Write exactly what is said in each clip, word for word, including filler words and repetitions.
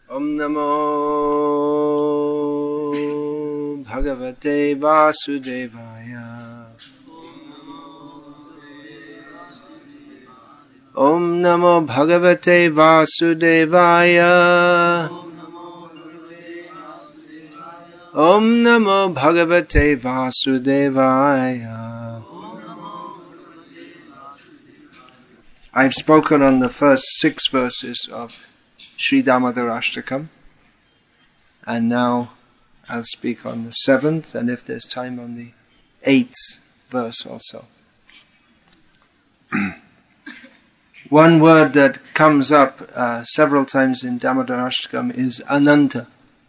Om Namo Bhagavate Vasudevaya. Om Namo Bhagavate Vasudevaya. Om Namo Bhagavate Vasudevaya. I've spoken on the first six verses of Sri Damodarashtakam, and now I'll speak on the seventh, and if there's time, on the eighth verse also. One word that comes up uh, several times in Damodarashtakam is Ananta.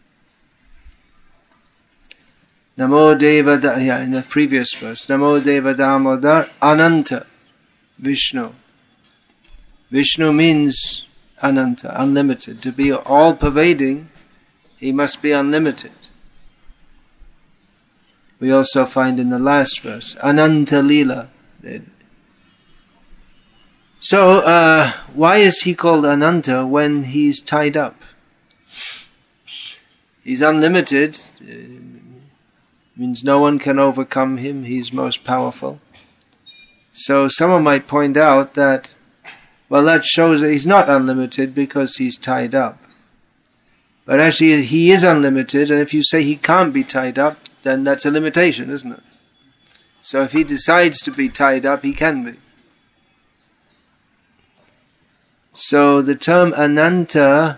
Namo Deva, da- yeah, in the previous verse, Namo Deva Damodar Ananta Vishnu. Vishnu means Ananta, unlimited. To be all-pervading, he must be unlimited. We also find in the last verse, Ananta Lila. So, uh, why is he called Ananta when he's tied up? He's unlimited, it means no one can overcome him, he's most powerful. So someone might point out that, well, that shows that he's not unlimited because he's tied up. But actually he is unlimited, and if you say he can't be tied up, then that's a limitation, isn't it? So if he decides to be tied up, he can be. So the term Ananta,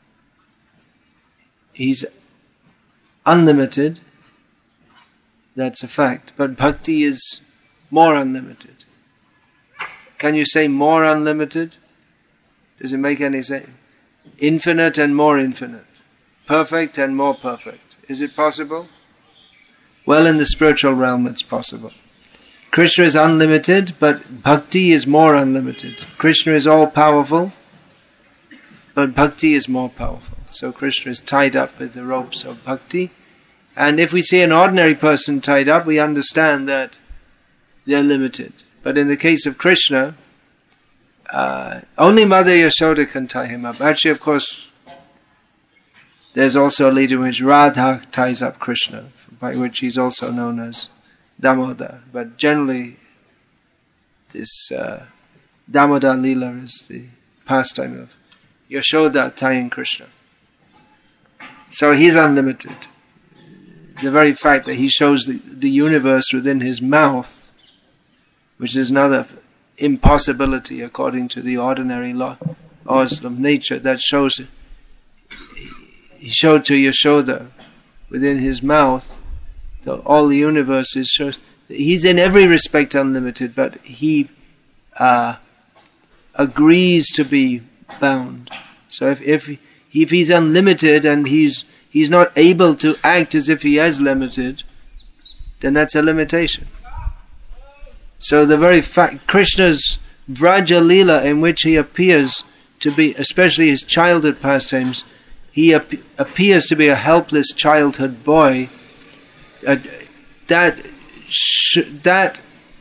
he's unlimited, that's a fact, but bhakti is more unlimited. Can you say more unlimited? Does it make any sense? Infinite and more infinite. Perfect and more perfect. Is it possible? Well, in the spiritual realm it's possible. Krishna is unlimited, but bhakti is more unlimited. Krishna is all-powerful, but bhakti is more powerful. So Krishna is tied up with the ropes of bhakti. And if we see an ordinary person tied up, we understand that they're limited. But in the case of Krishna, uh, only Mother Yashoda can tie him up. Actually, of course, there's also a leader in which Radha ties up Krishna, by which he's also known as Damodar. But generally, this uh, Damodar Leela is the pastime of Yashoda tying Krishna. So he's unlimited. The very fact that he shows the, the universe within his mouth, which is another impossibility according to the ordinary law, laws of nature, that shows, he showed to Yashoda within his mouth, so all the universe is shows, he's in every respect unlimited, but he uh, agrees to be bound. So if, if, if he's unlimited and he's he's not able to act as if he is limited, then that's a limitation. So the very fact, Krishna's Vraja Leela, in which he appears to be, especially his childhood pastimes, he ap- appears to be a helpless childhood boy, uh, that sh- that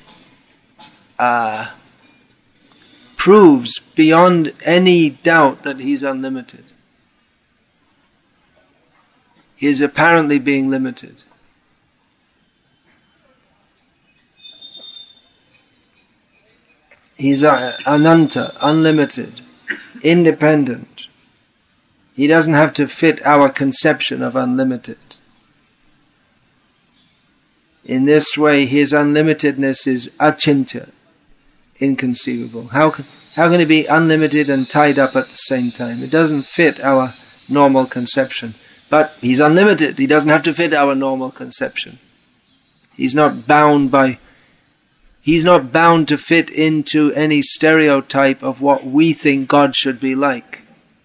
uh, proves beyond any doubt that he's unlimited. He is apparently being limited. He's uh, Ananta, unlimited, independent. He doesn't have to fit our conception of unlimited. In this way, his unlimitedness is achintya, inconceivable. How can, how can he be unlimited and tied up at the same time? It doesn't fit our normal conception. But he's unlimited. He doesn't have to fit our normal conception. He's not bound by... He's not bound to fit into any stereotype of what we think God should be like.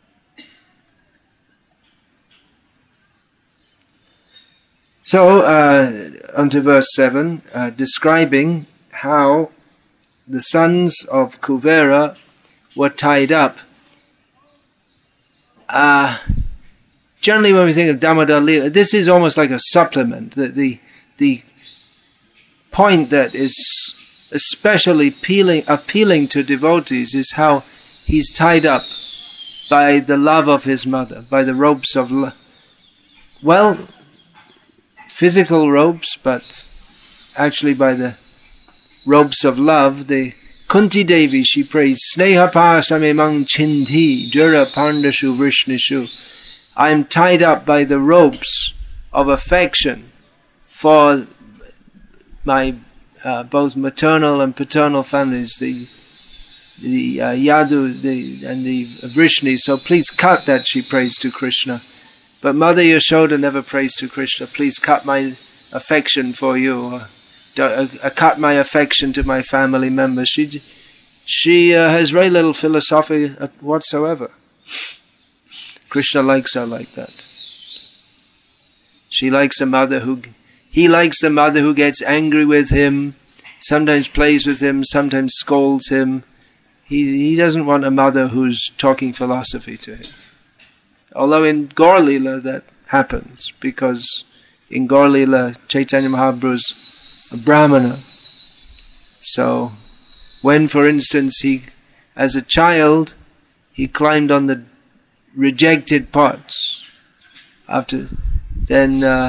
So, uh, on to verse seven, uh, describing how the sons of Kuvera were tied up. Uh, generally when we think of Damodar Leela, this is almost like a supplement. The, the, the point that is especially appealing, appealing to devotees is how he's tied up by the love of his mother, by the ropes of love. Well, physical ropes, but actually by the ropes of love. The Kunti Devi, she prays, Sneha pasamemang chinti dura pandashu vrishnishu. I am tied up by the ropes of affection for my uh, both maternal and paternal families, the the uh, Yadu the, and the Vrishni. So please cut that, she prays to Krishna. But Mother Yashoda never prays to Krishna, please cut my affection for you, or uh, uh, cut my affection to my family members. She, she uh, has very little philosophy whatsoever. Krishna likes her like that. She likes a mother who, he likes the mother who gets angry with him, sometimes plays with him, sometimes scolds him. He, he doesn't want a mother who's talking philosophy to him. Although in Gaur Leela that happens, because in Gaur Leela Chaitanya Mahaprabhu's a Brahmana. So when, for instance, he, as a child, he climbed on the rejected pots, after then uh,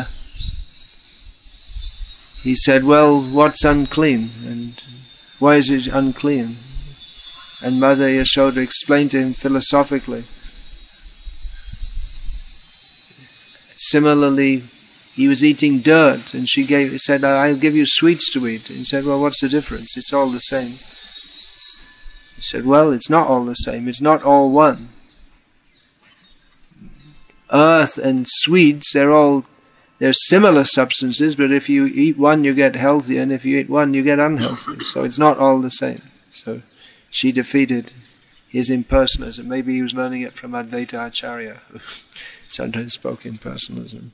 he said, well, what's unclean and why is it unclean? And Mother Yashoda explained to him philosophically. Similarly, he was eating dirt, and she gave, said, I'll give you sweets to eat. And he said, well, what's the difference? It's all the same. He said, well, it's not all the same. It's not all one. Earth and sweets, they're all, they're similar substances, but if you eat one, you get healthy, and if you eat one, you get unhealthy. So it's not all the same. So she defeated his impersonalism. Maybe he was learning it from Advaita Acharya, who sometimes spoke in personalism.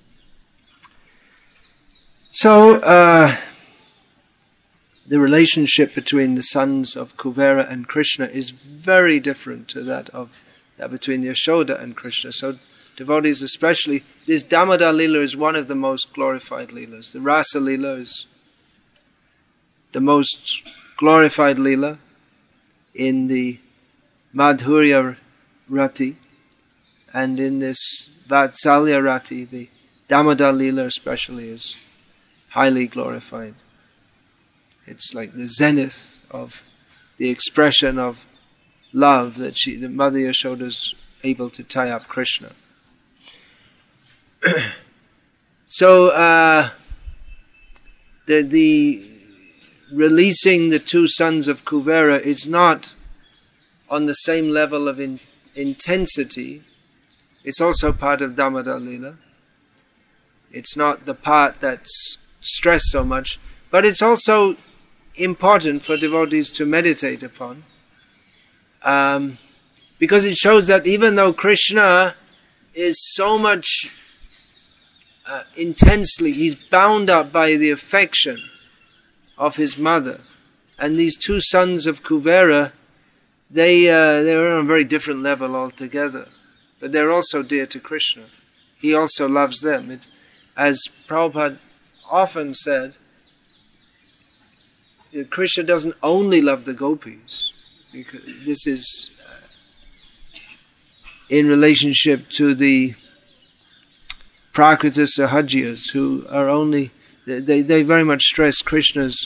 So, uh, the relationship between the sons of Kuvera and Krishna is very different to that of that between Yashoda and Krishna. So, devotees especially, this Damodar Leela is one of the most glorified Leelas. The Rasa Leela is the most glorified Leela in the Madhurya Rati, and in this Vatsalya Rati, the Damodar Leela especially is highly glorified. It's like the zenith of the expression of love that she, the Mother Yashoda is able to tie up Krishna. So uh, the the releasing the two sons of Kuvera is not on the same level of in, intensity. It's also part of Damodar Leela. It's not the part that's stressed so much, but it's also important for devotees to meditate upon, um, because it shows that even though Krishna is so much uh, intensely, he's bound up by the affection of his mother, and these two sons of Kuvera, they uh, they're on a very different level altogether, but they're also dear to Krishna. He also loves them. It, as Prabhupada often said, Krishna doesn't only love the gopis, because this is uh, in relationship to the Prakrita Sahajiyas, who are only, they, they very much stress Krishna's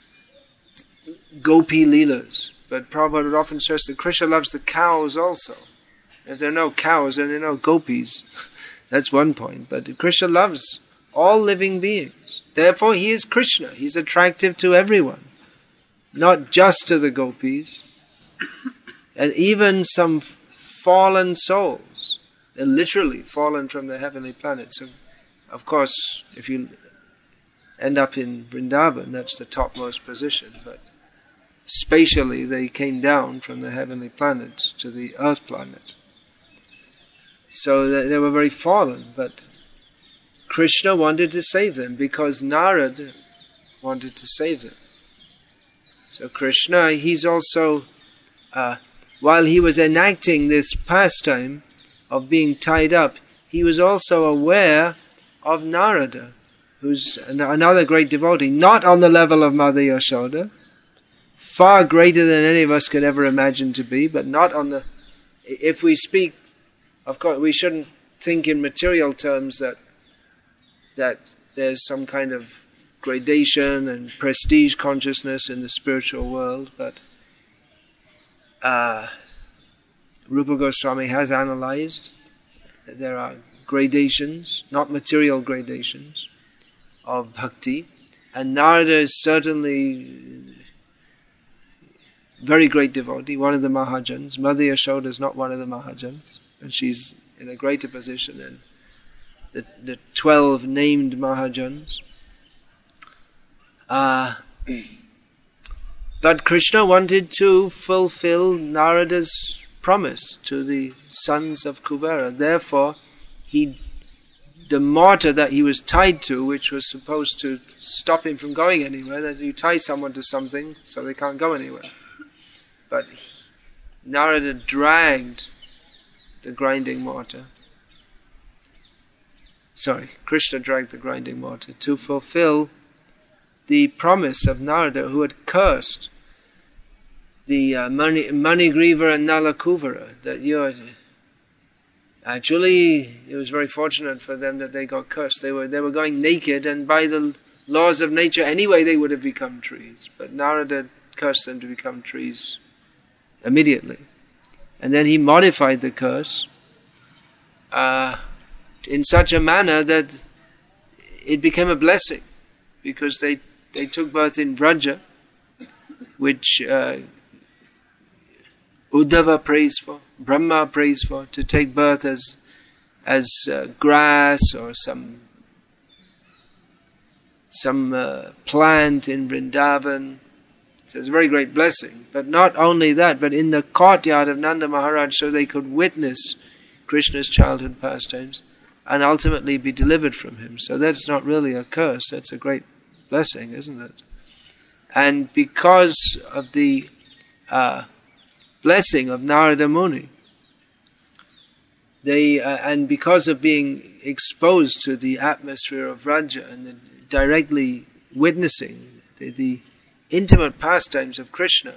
gopi leelas, but Prabhupada would often stress that Krishna loves the cows also. If there are no cows, then there are no gopis. That's one point, but Krishna loves all living beings. Therefore he is Krishna. He's attractive to everyone, not just to the gopis, and even some fallen souls. They're literally fallen from the heavenly planet. So, of course, if you end up in Vrindavan, that's the topmost position, but spatially they came down from the heavenly planets to the earth planet. So they, they were very fallen, but Krishna wanted to save them because Narad wanted to save them. So Krishna, he's also, uh, while he was enacting this pastime of being tied up, he was also aware of Narada, who's an, another great devotee, not on the level of Mother Yashoda, far greater than any of us could ever imagine to be, but not on the, if we speak Of course, we shouldn't think in material terms that that there's some kind of gradation and prestige consciousness in the spiritual world, but uh, Rupa Goswami has analyzed that there are gradations, not material gradations, of bhakti, and Narada is certainly very great devotee, one of the Mahajans. Mother Yashoda is not one of the Mahajans, and she's in a greater position than the, the twelve named Mahajans. Uh, but Krishna wanted to fulfill Narada's promise to the sons of Kuvera. Therefore, he, the mortar that he was tied to, which was supposed to stop him from going anywhere, that you tie someone to something so they can't go anywhere. But Narada dragged the grinding mortar. Sorry, Krishna dragged the grinding mortar to fulfill the promise of Narada, who had cursed the uh, Mani, Manigriva and Nalakuvara, that you're actually, it was very fortunate for them that they got cursed. They were they were going naked, and by the laws of nature anyway they would have become trees. But Narada cursed them to become trees immediately. And then he modified the curse uh, in such a manner that it became a blessing, because they, they took birth in Vraja, which uh, Uddhava prays for, Brahma prays for, to take birth as as uh, grass or some some uh, plant in Vrindavan. So it's a very great blessing. But not only that, but in the courtyard of Nanda Maharaj, so they could witness Krishna's childhood pastimes and ultimately be delivered from him. So that's not really a curse, that's a great blessing, isn't it? And because of the uh, blessing of Narada Muni, they uh, and because of being exposed to the atmosphere of Vraja and the, directly witnessing the, the intimate pastimes of Krishna,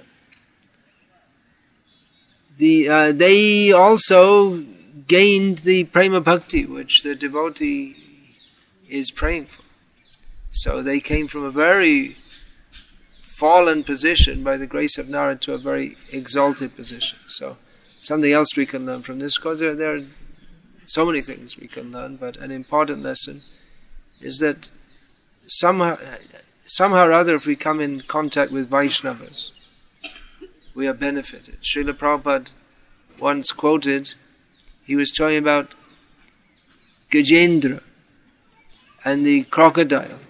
the uh, they also gained the prema bhakti which the devotee is praying for. So they came from a very fallen position by the grace of Narada to a very exalted position. So something else we can learn from this, because there, there are so many things we can learn, but an important lesson is that somehow, somehow or other, if we come in contact with Vaishnavas, we are benefited. Srila Prabhupada once quoted, he was talking about Gajendra and the crocodile.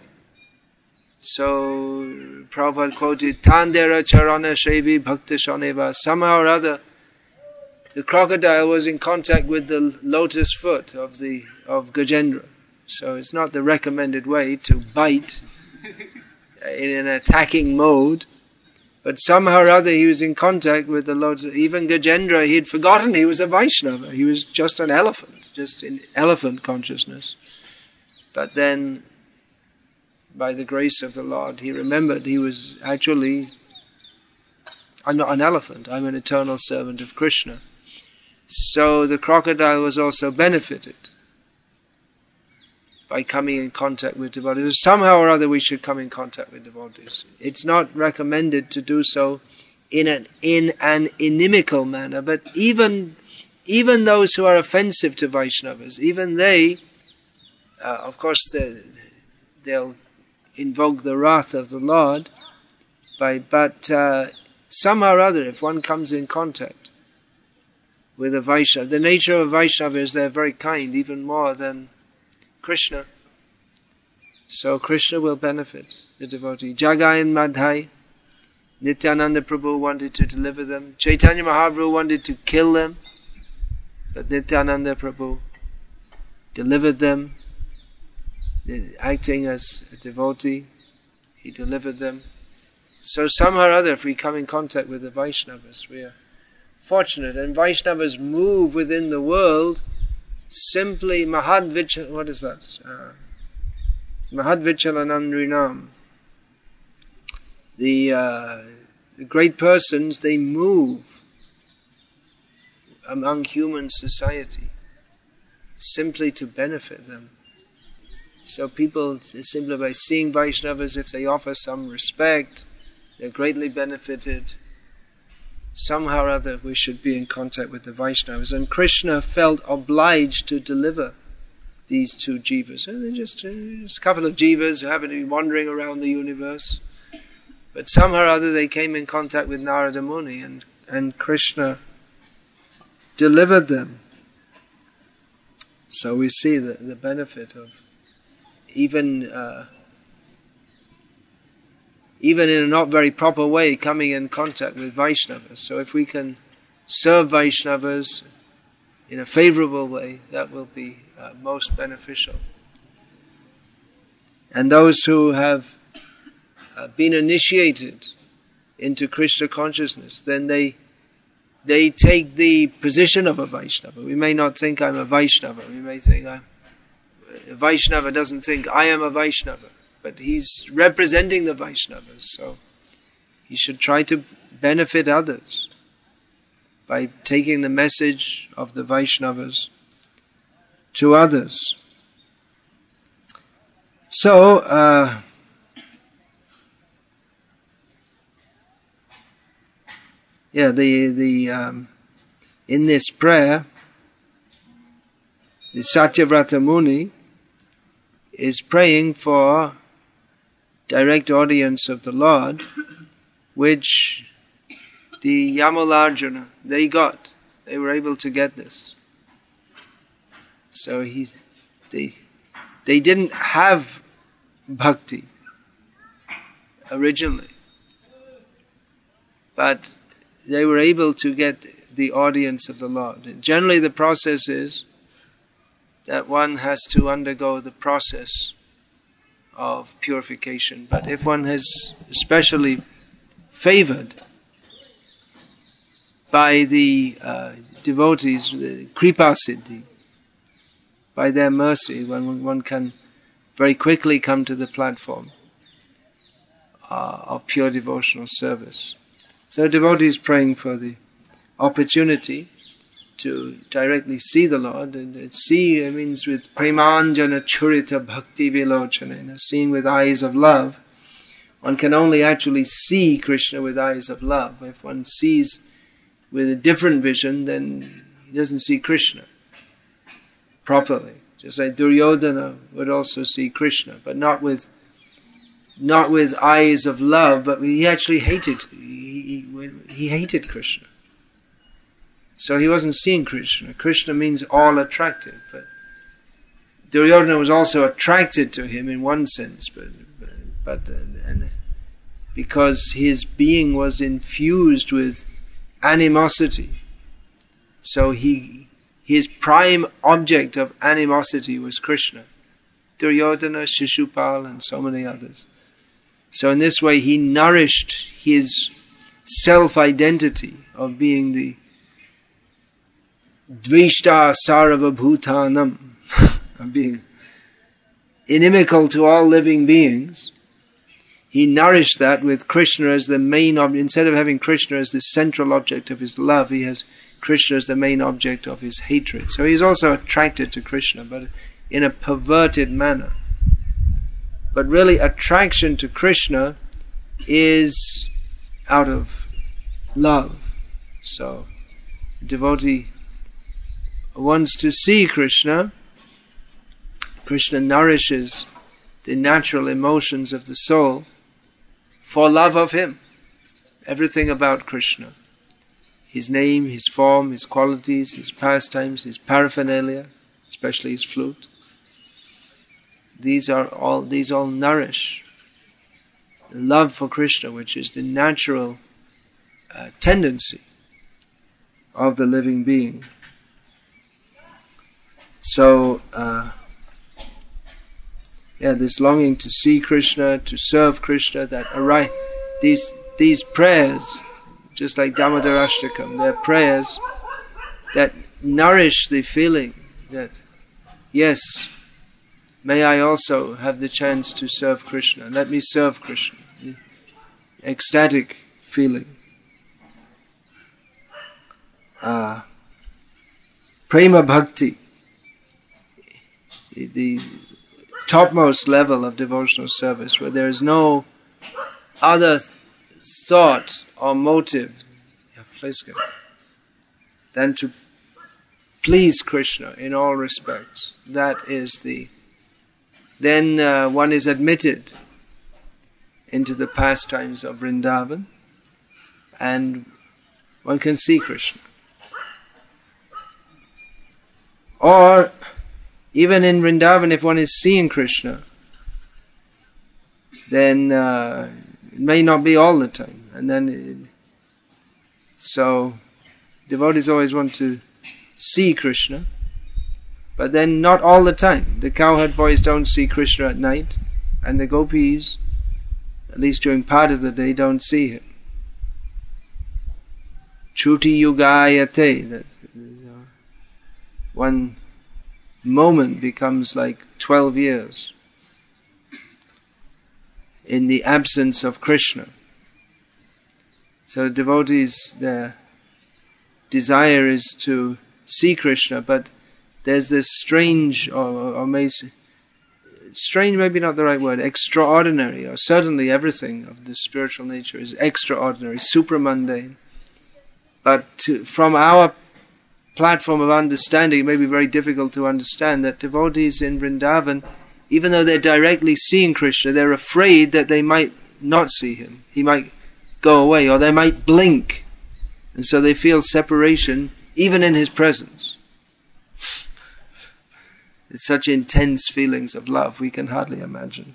So Prabhupada quoted, Tandera Charana Shevi Bhakta Shaneva. Somehow or other, the crocodile was in contact with the lotus foot of the of Gajendra. So it's not the recommended way to bite in an attacking mode, but somehow or other he was in contact with the lotus. Even Gajendra, he had forgotten he was a Vaishnava. He was just an elephant, just in elephant consciousness. But then, by the grace of the Lord, he remembered he was actually, I'm not an elephant, I'm an eternal servant of Krishna. So the crocodile was also benefited by coming in contact with devotees. Somehow or other we should come in contact with devotees. It's not recommended to do so in an in an inimical manner, but even even those who are offensive to Vaishnavas, even they, uh, of course, they, they'll invoke the wrath of the Lord, by but uh, somehow or other, if one comes in contact with a Vaishnava, the nature of Vaishnava is they're very kind, even more than Krishna. So Krishna will benefit the devotee. Jagai and Madhai, Nityananda Prabhu wanted to deliver them. Chaitanya Mahaprabhu wanted to kill them, but Nityananda Prabhu delivered them. Acting as a devotee, he delivered them. So somehow or other, if we come in contact with the Vaishnavas, we are fortunate. And Vaishnavas move within the world simply Mahad Vichal, what is that? Uh, Mahad Vichalanam Rinam. The, uh, the great persons, they move among human society. simply to benefit them. So people, simply by seeing Vaishnavas, if they offer some respect, they're greatly benefited. Somehow or other we should be in contact with the Vaishnavas. And Krishna felt obliged to deliver these two jivas. So they're just, uh, just a couple of jivas who happen to be wandering around the universe. But somehow or other they came in contact with Narada Muni, and, and Krishna delivered them. So we see the, the benefit of even uh, even in a not very proper way coming in contact with Vaishnavas. So if we can serve Vaishnavas in a favorable way, that will be uh, most beneficial. And those who have uh, been initiated into Krishna consciousness, then they they take the position of a Vaishnava. We may not think I'm a Vaishnava. We may think I'm a Vaishnava doesn't think I am a Vaishnava, but he's representing the Vaishnavas, so he should try to benefit others by taking the message of the Vaishnavas to others. So, uh, yeah, the the um, in this prayer, the Satyavrata Muni is praying for direct audience of the Lord, which the Yamalarjuna, they got. They were able to get this. So he, they, they didn't have bhakti originally, but they were able to get the audience of the Lord. And generally the process is that one has to undergo the process of purification. But if one has especially favored by the uh, devotees, the Kripa Siddhi, by their mercy, one, one can very quickly come to the platform uh, of pure devotional service. So devotees praying for the opportunity to directly see the Lord, and see it means with premanjana churita bhakti vilochana, seeing with eyes of love. One can only actually see Krishna with eyes of love. If one sees with a different vision, then he doesn't see Krishna properly. Just like Duryodhana would also see Krishna, but not with not with eyes of love, but he actually hated he, he, he hated Krishna. So he wasn't seeing Krishna. Krishna means all attractive, but Duryodhana was also attracted to him in one sense, but but, but uh, and because his being was infused with animosity, so he his prime object of animosity was Krishna. Duryodhana, Shishupal, and so many others. So in this way, he nourished his self-identity of being the Dvishta Sarva Bhutanam, of being inimical to all living beings. He nourished that with Krishna as the main object. Instead of having Krishna as the central object of his love, he has Krishna as the main object of his hatred. So he's also attracted to Krishna, but in a perverted manner. But really, attraction to Krishna is out of love. So, devotee wants to see Krishna. Krishna nourishes the natural emotions of the soul for love of him. Everything about Krishna. His name, his form, his qualities, his pastimes, his paraphernalia, especially his flute. These are all these all nourish the love for Krishna, which is the natural uh, tendency of the living being. So, uh, yeah, this longing to see Krishna, to serve Krishna, that arise, these these prayers, just like Damodarashtakam, they're prayers that nourish the feeling that, yes, may I also have the chance to serve Krishna. Let me serve Krishna. The ecstatic feeling. Uh, Prema Bhakti. the, the topmost level of devotional service, where there is no other thought or motive than to please Krishna in all respects. That is the... Then uh, one is admitted into the pastimes of Vrindavan, and one can see Krishna. Or even in Vrindavan, if one is seeing Krishna, then uh, it may not be all the time. And then, it, so devotees always want to see Krishna, but then not all the time. The cowherd boys don't see Krishna at night, and the gopis, at least during part of the day, don't see him. Chuti yugayate, that one moment becomes like twelve years in the absence of Krishna. So devotees, their desire is to see Krishna, but there's this strange, or, or may, strange maybe not the right word, extraordinary, or certainly everything of the spiritual nature is extraordinary, supramundane. But to, from our platform of understanding, it may be very difficult to understand that devotees in Vrindavan, even though they're directly seeing Krishna, they're afraid that they might not see him. He might go away, or they might blink. And so they feel separation even in his presence. It's such intense feelings of love we can hardly imagine.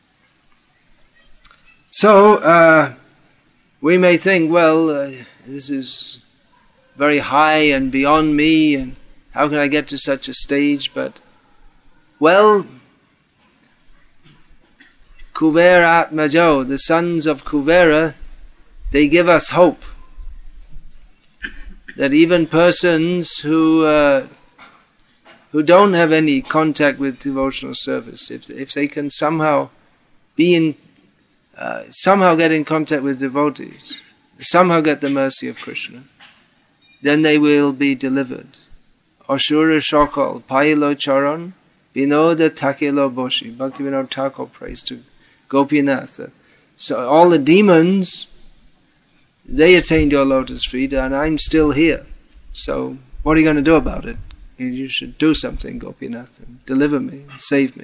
So, uh, we may think, well, uh, this is very high and beyond me, and how can I get to such a stage? But, well, Kuvera Atmajo, the sons of Kuvera, they give us hope that even persons who uh, who don't have any contact with devotional service, if if they can somehow be in, uh, somehow get in contact with devotees, somehow get the mercy of Krishna, then they will be delivered. Ashura Shakal, Pailo Charan, Vinoda Takelo Boshi. Bhaktivinoda Thakur prays to Gopinath. So all the demons, they attained your lotus feet, and I'm still here. So what are you going to do about it? You should do something, Gopinath, and deliver me, and save me.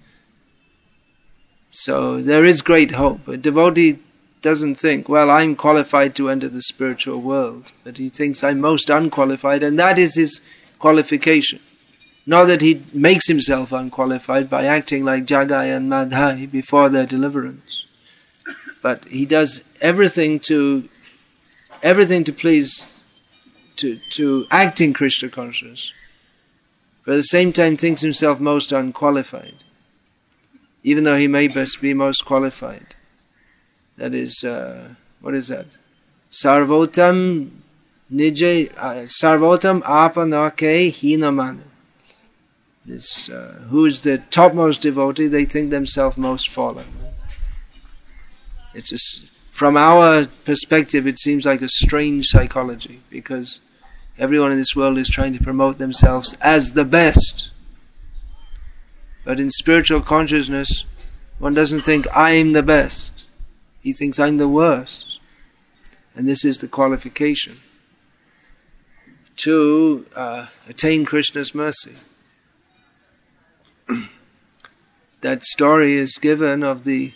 So there is great hope. A devotee doesn't think, well, I'm qualified to enter the spiritual world, but he thinks I'm most unqualified, and that is his qualification. Not that he makes himself unqualified by acting like Jagai and Madhai before their deliverance, but he does everything to everything to please, to to act in Krishna consciousness, but at the same time thinks himself most unqualified, even though he may best be most qualified. That is, uh, what is that? Sarvotam nije, uh, Sarvotam apanake hinamana. This, uh, who is the topmost devotee, they think themselves most fallen. It's a, from our perspective, it seems like a strange psychology, because everyone in this world is trying to promote themselves as the best. But in spiritual consciousness, one doesn't think, I'm the best. He thinks, I'm the worst. And this is the qualification to uh, attain Krishna's mercy. That story is given of the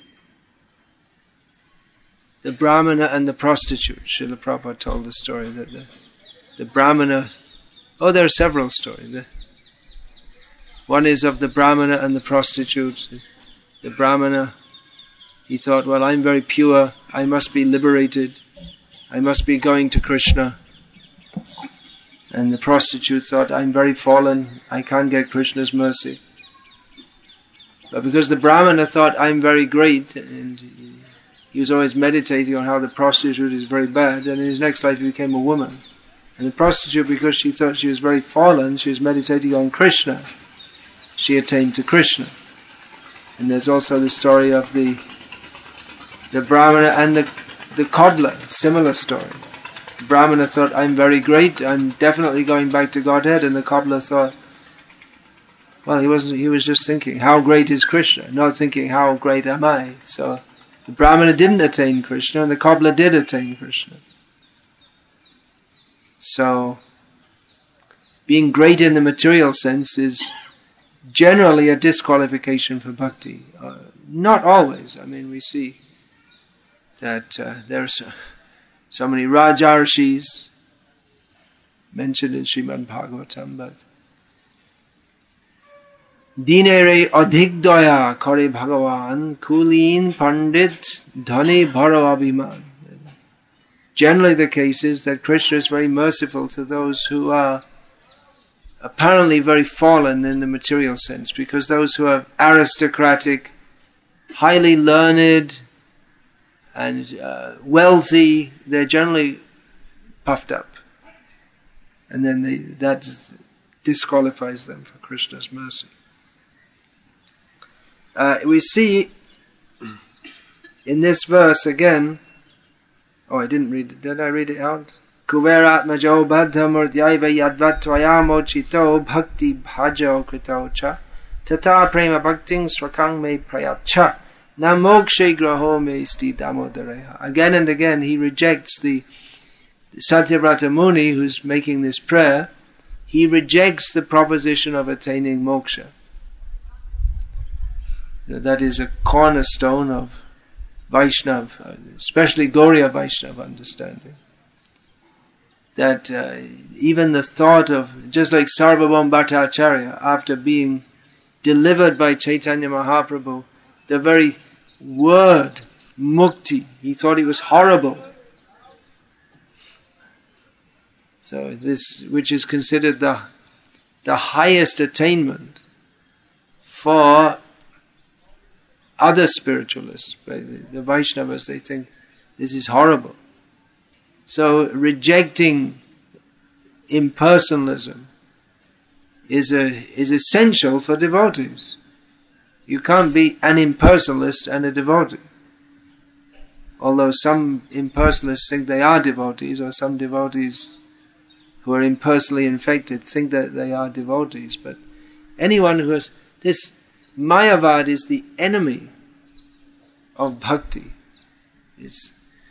the Brahmana and the prostitute. Srila Prabhupada told the story that the, the Brahmana, oh there are several stories. The, one is of the Brahmana and the prostitute. The Brahmana, he thought, well, I'm very pure, I must be liberated, I must be going to Krishna. And the prostitute thought, I'm very fallen, I can't get Krishna's mercy. But because the Brahmana thought, I'm very great, and he was always meditating on how the prostitute is very bad, and in his next life he became a woman. And the prostitute, because she thought she was very fallen, she was meditating on Krishna, she attained to Krishna. And there's also the story of the the Brahmana and the, the cobbler, similar story. The Brahmana thought, I'm very great, I'm definitely going back to Godhead, and the cobbler thought, Well, he wasn't. He was just thinking, how great is Krishna? Not thinking, how great am I? So the Brahmana didn't attain Krishna, and the cobbler did attain Krishna. So being great in the material sense is generally a disqualification for bhakti. Uh, not always. I mean, we see that uh, there are so, so many Rajarshis mentioned in Srimad Bhagavatam, but Dinere adhik daya kare Bhagavan kulin pandit dhani bharo abhiman. Generally the case is that Krishna is very merciful to those who are apparently very fallen in the material sense, because those who are aristocratic, highly learned and uh, wealthy, they're generally puffed up. And then they, that disqualifies them for Krishna's mercy. Uh, we see in this verse again, oh, I didn't read it. Did I read it out? Kuveratmajo baddhamurtyaiva yadvatvayamo chito bhakti bhajo krito cha tata prema bhakting swakang me prayacha namokshe graho me sti damodareha. Again and again he rejects the, the Satyavrata Muni who's making this prayer. He rejects the proposition of attaining moksha. That is a cornerstone of Vaishnava, especially Gauriya Vaishnava understanding. That uh, even the thought of, just like Sarvabhauma Bhattacharya, after being delivered by Chaitanya Mahaprabhu, the very word mukti, he thought it was horrible. So this, which is considered the the highest attainment for other spiritualists, by the, the Vaishnavas, they think this is horrible. So rejecting impersonalism is a is essential for devotees. You can't be an impersonalist and a devotee. Although some impersonalists think they are devotees, or some devotees who are impersonally infected think that they are devotees. But anyone who has this Mayavad is the enemy of bhakti. It's,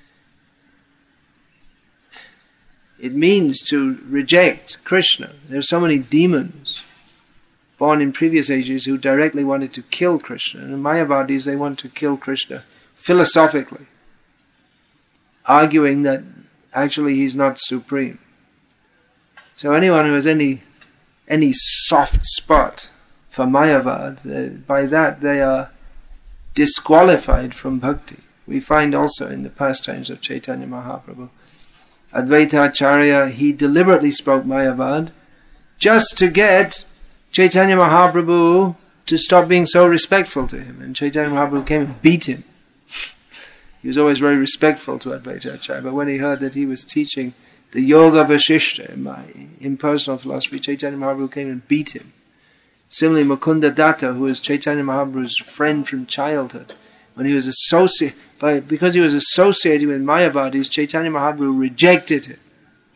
it means to reject Krishna. There are so many demons born in previous ages who directly wanted to kill Krishna. And Mayavadis, they want to kill Krishna philosophically, arguing that actually he's not supreme. So anyone who has any any soft spot for Mayavad, uh, by that they are disqualified from bhakti. We find also in the pastimes of Chaitanya Mahaprabhu, Advaita Acharya, he deliberately spoke Mayavad just to get Chaitanya Mahaprabhu to stop being so respectful to him. And Chaitanya Mahaprabhu came and beat him. He was always very respectful to Advaita Acharya, but when he heard that he was teaching the Yoga Vasishta, my impersonal philosophy, Chaitanya Mahaprabhu came and beat him. Similarly, Mukunda Datta, who was Chaitanya Mahaprabhu's friend from childhood, when he was associated, because he was associated with Mayavadis, Chaitanya Mahaprabhu rejected him.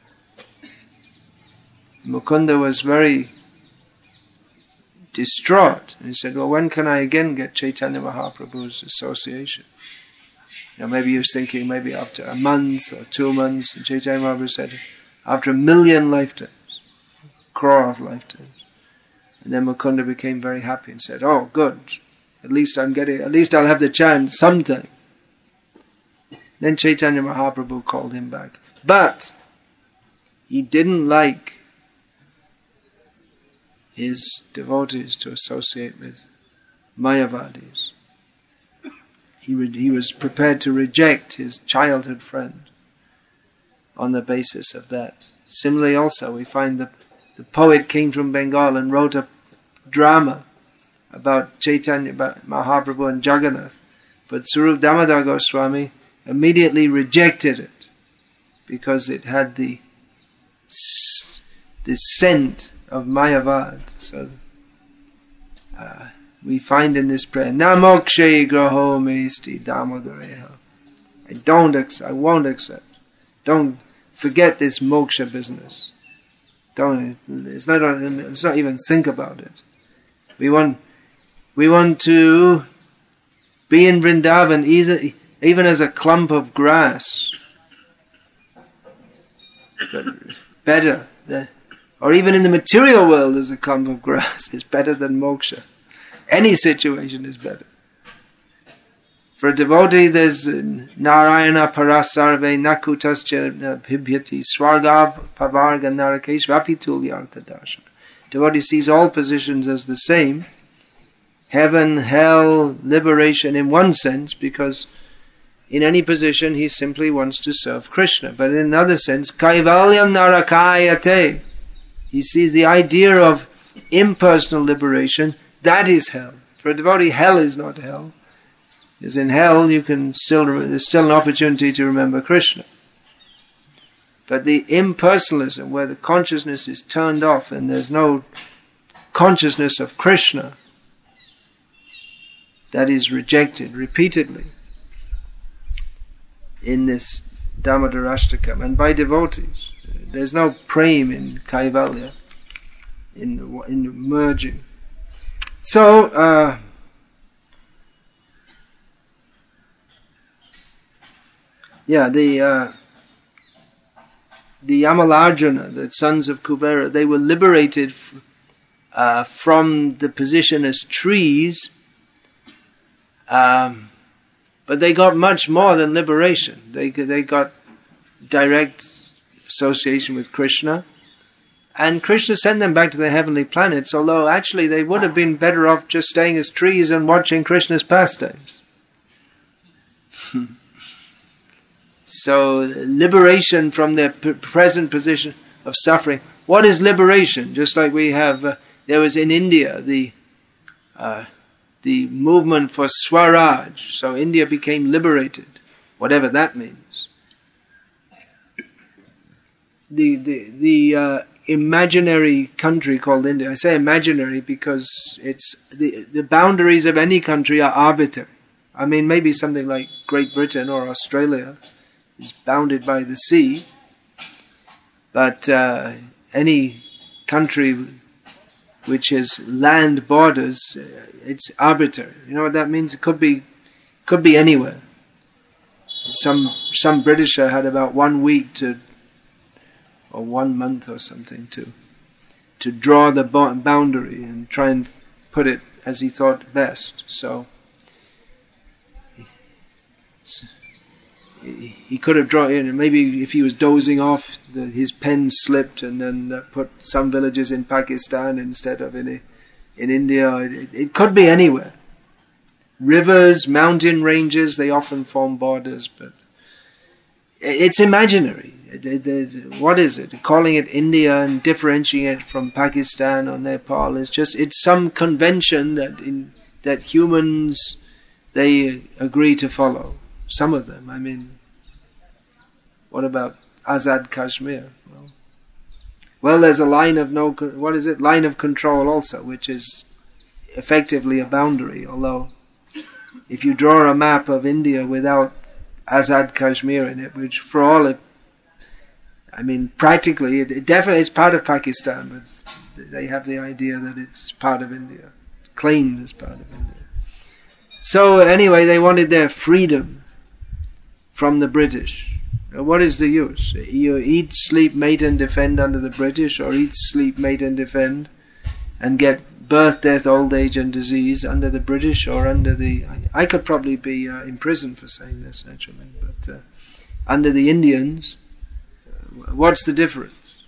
Mukunda was very distraught, and he said, well, when can I again get Chaitanya Mahaprabhu's association? You know, maybe he was thinking maybe after a month or two months, and Chaitanya Mahaprabhu said, after a million lifetimes, a crore of lifetimes. And then Mukunda became very happy and said, oh, good, at least I'm getting, at least I'll have the chance sometime. Then Chaitanya Mahaprabhu called him back. But he didn't like his devotees to associate with Mayavadis. He, re- he was prepared to reject his childhood friend on the basis of that. Similarly also, we find that the poet came from Bengal and wrote a drama about Chaitanya, about Mahaprabhu and Jagannath. But Swarup Damodar Goswami immediately rejected it because it had the, the scent of Mayavad. So uh, we find in this prayer, Namokshe graho mesti damodareha. I don't accept, I won't accept. Don't forget this moksha business. Don't, it's not, it's not even think about it. We want, we want to be in Vrindavan easy, even as a clump of grass. But better. The, or even in the material world as a clump of grass is better than moksha. Any situation is better. For a devotee, there's Narayana Parasarve Nakutascha Bhibhyati Swarga Pavarga Narakesh Rapitulyartha Darshana. Devotee sees all positions as the same. Heaven, hell, liberation in one sense, because in any position he simply wants to serve Krishna. But in another sense, Kaivalyam Narakayate. He sees the idea of impersonal liberation, that is hell. For a devotee, hell is not hell. Because in hell, you can still there's still an opportunity to remember Krishna. But the impersonalism, where the consciousness is turned off and there's no consciousness of Krishna, that is rejected repeatedly in this Damodarashtakam and by devotees. There's no prem in Kaivalya, in the, in the merging. So, uh, Yeah, the uh, the Amalarjuna, the sons of Kuvera, they were liberated f- uh, from the position as trees, um, but they got much more than liberation. They they got direct association with Krishna, and Krishna sent them back to the heavenly planets. Although actually they would have been better off just staying as trees and watching Krishna's pastimes. So, liberation from their p- present position of suffering. What is liberation? Just like we have, uh, there was in India the uh, the movement for Swaraj. So India became liberated, whatever that means. The the the uh, imaginary country called India. I say imaginary because it's the the boundaries of any country are arbitrary. I mean, maybe something like Great Britain or Australia is bounded by the sea, but uh, any country which has land borders, uh, it's arbitrary. You know what that means? It could be, could be anywhere. Some some Britisher had about one week to, or one month or something to, to draw the bo- boundary and try and put it as he thought best. So. He could have drawn, you know, maybe if he was dozing off, the, his pen slipped and then uh, put some villages in Pakistan instead of in a, in India. It, it could be anywhere. Rivers, mountain ranges, they often form borders, but it, it's imaginary. It, it, what is it? Calling it India and differentiating it from Pakistan or Nepal is just, it's some convention that in that humans, they agree to follow. Some of them, I mean, what about Azad Kashmir? Well, well, there's a line of no, what is it? Line of control also, which is effectively a boundary. Although, if you draw a map of India without Azad Kashmir in it, which for all it, I mean, practically, it, it definitely is part of Pakistan, but they have the idea that it's part of India, claimed as part of India. So anyway, they wanted their freedom from the British. What is the use? You eat, sleep, mate and defend under the British, or eat, sleep, mate and defend and get birth, death, old age and disease under the British or under the... I could probably be uh, imprisoned for saying this actually, but uh, under the Indians, uh, what's the difference?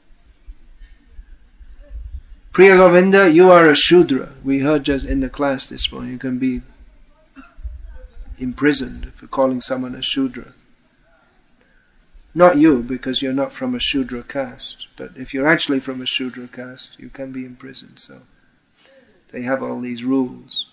Priya Govinda, you are a Shudra. We heard just in the class this morning, you can be imprisoned for calling someone a Shudra. Not you, because you're not from a Shudra caste, but if you're actually from a Shudra caste, you can be imprisoned. So they have all these rules.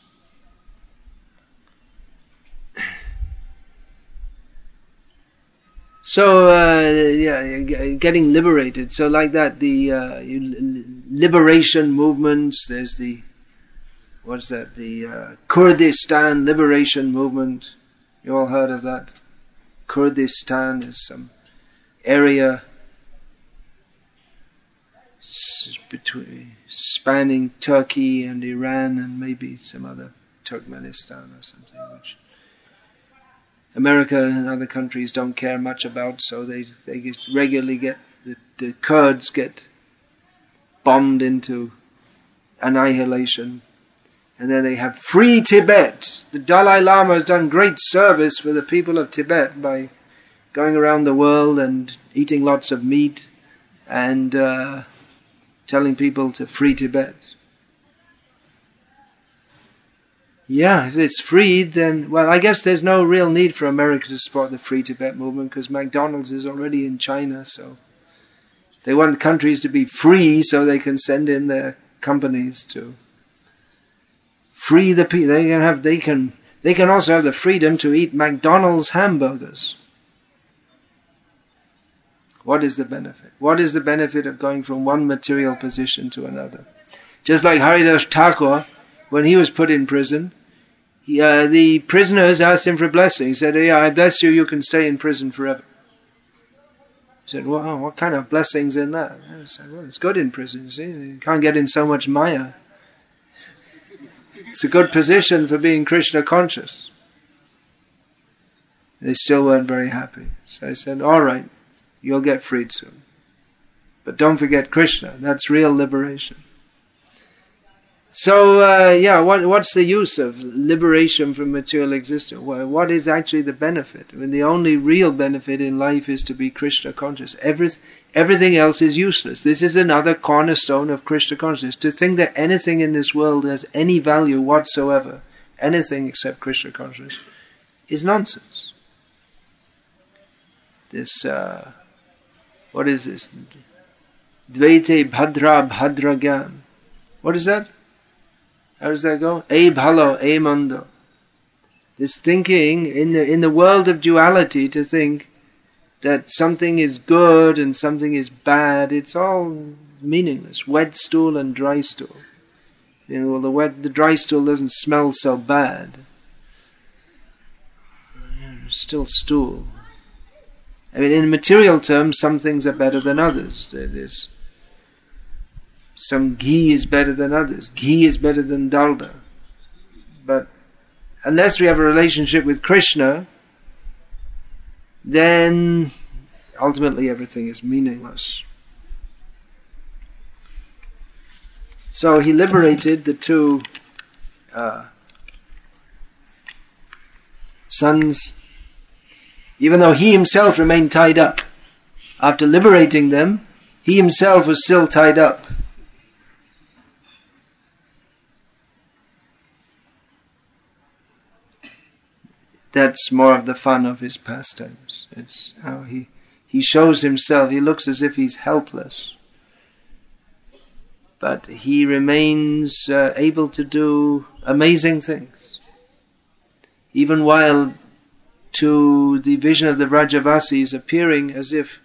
So uh, yeah, getting liberated. So like that, the uh, liberation movements. There's the what's that? The uh, Kurdistan liberation movement. You all heard of that? Kurdistan is some area between, spanning Turkey and Iran and maybe some other Turkmenistan or something, which America and other countries don't care much about, so they they get, regularly get, the, the Kurds get bombed into annihilation. And then they have free Tibet. The Dalai Lama has done great service for the people of Tibet by going around the world and eating lots of meat and uh, telling people to free Tibet. Yeah, if it's freed, then, well, I guess there's no real need for America to support the Free Tibet movement because McDonald's is already in China, so they want countries to be free so they can send in their companies to free the people. They can have. They can. They can also have the freedom to eat McDonald's hamburgers. What is the benefit? What is the benefit of going from one material position to another? Just like Haridas Thakur, when he was put in prison, he, uh, the prisoners asked him for a blessing. He said, "Yeah, I bless you. You can stay in prison forever." He said, "Well, what kind of blessings in that?" I said, "Well, it's good in prison. You see, you can't get in so much Maya. It's a good position for being Krishna conscious." They still weren't very happy. So I said, "All right, you'll get freed soon. But don't forget Krishna. That's real liberation." So, uh, yeah, what, what's the use of liberation from material existence? Well, what is actually the benefit? I mean, the only real benefit in life is to be Krishna conscious. Every, everything else is useless. This is another cornerstone of Krishna consciousness. To think that anything in this world has any value whatsoever, anything except Krishna consciousness, is nonsense. This, uh, what is this? Dvaite bhadra bhadra gyan. What is that? How does that go? E bhalo, e mando. This thinking in the in the world of duality, to think that something is good and something is bad, it's all meaningless. Wet stool and dry stool. You know, well, the wet, the dry stool doesn't smell so bad. It's still stool. I mean, in material terms, some things are better than others. There's some ghee is better than others. Ghee is better than dalda. But unless we have a relationship with Krishna, then ultimately everything is meaningless. So he liberated the two uh, sons, even though he himself remained tied up. After liberating them, he himself was still tied up. That's more of the fun of his pastimes. It's how he, he shows himself. He looks as if he's helpless. But he remains uh, able to do amazing things. Even while to the vision of the Vrajavasis appearing as if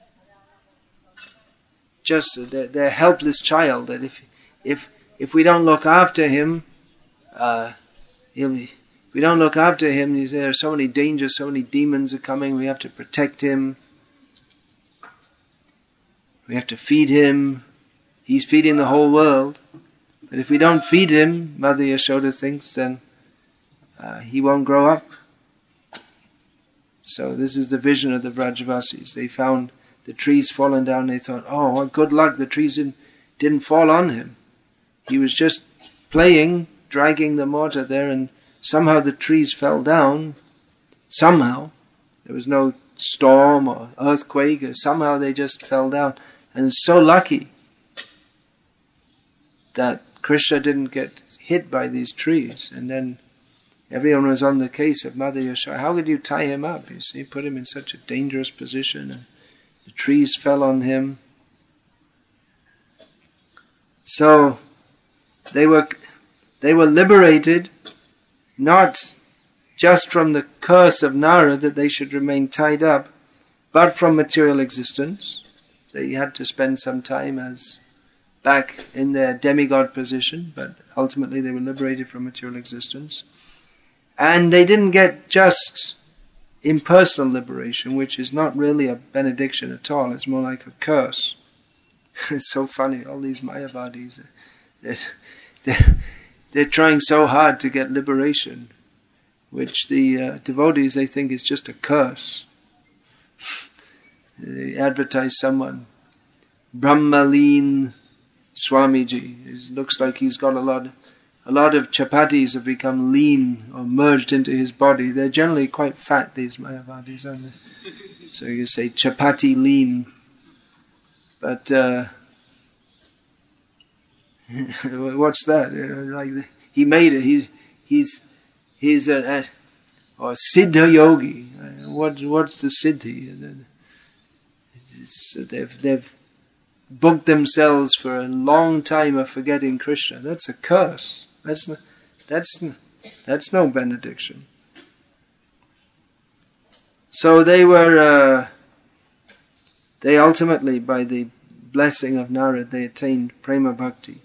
just their, their helpless child, that if if if we don't look after him, uh, he'll be... If we don't look after him, there are so many dangers, so many demons are coming, we have to protect him. We have to feed him. He's feeding the whole world. But if we don't feed him, Mother Yashoda thinks, then uh, he won't grow up. So this is the vision of the Vrajavasis. They found the trees fallen down, they thought, oh, what good luck, the trees didn't, didn't fall on him. He was just playing, dragging the mortar there, and somehow the trees fell down. Somehow. There was no storm or earthquake. Or somehow they just fell down. And it's so lucky that Krishna didn't get hit by these trees. And then everyone was on the case of Mother Yashoda. How could you tie him up? You see, put him in such a dangerous position. And the trees fell on him. So they were they were liberated, not just from the curse of Nara that they should remain tied up, but from material existence. They had to spend some time as back in their demigod position, but ultimately they were liberated from material existence. And they didn't get just impersonal liberation, which is not really a benediction at all, it's more like a curse. It's so funny, all these Mayavadis, they're, they're, they're trying so hard to get liberation, which the uh, devotees, they think is just a curse. They advertise someone, Brahmaleen Swamiji. It looks like he's got a lot, a lot of chapatis have become lean or merged into his body. They're generally quite fat, these Mayavadis, aren't they? So you say chapati lean. But uh, what's that? Like he made it. He's he's he's a, a or Siddha yogi. What what's the Siddhi? It's, they've they've booked themselves for a long time of forgetting Krishna. That's a curse. That's no, that's that's no benediction. So they were. Uh, They ultimately, by the blessing of Narad, they attained prema bhakti.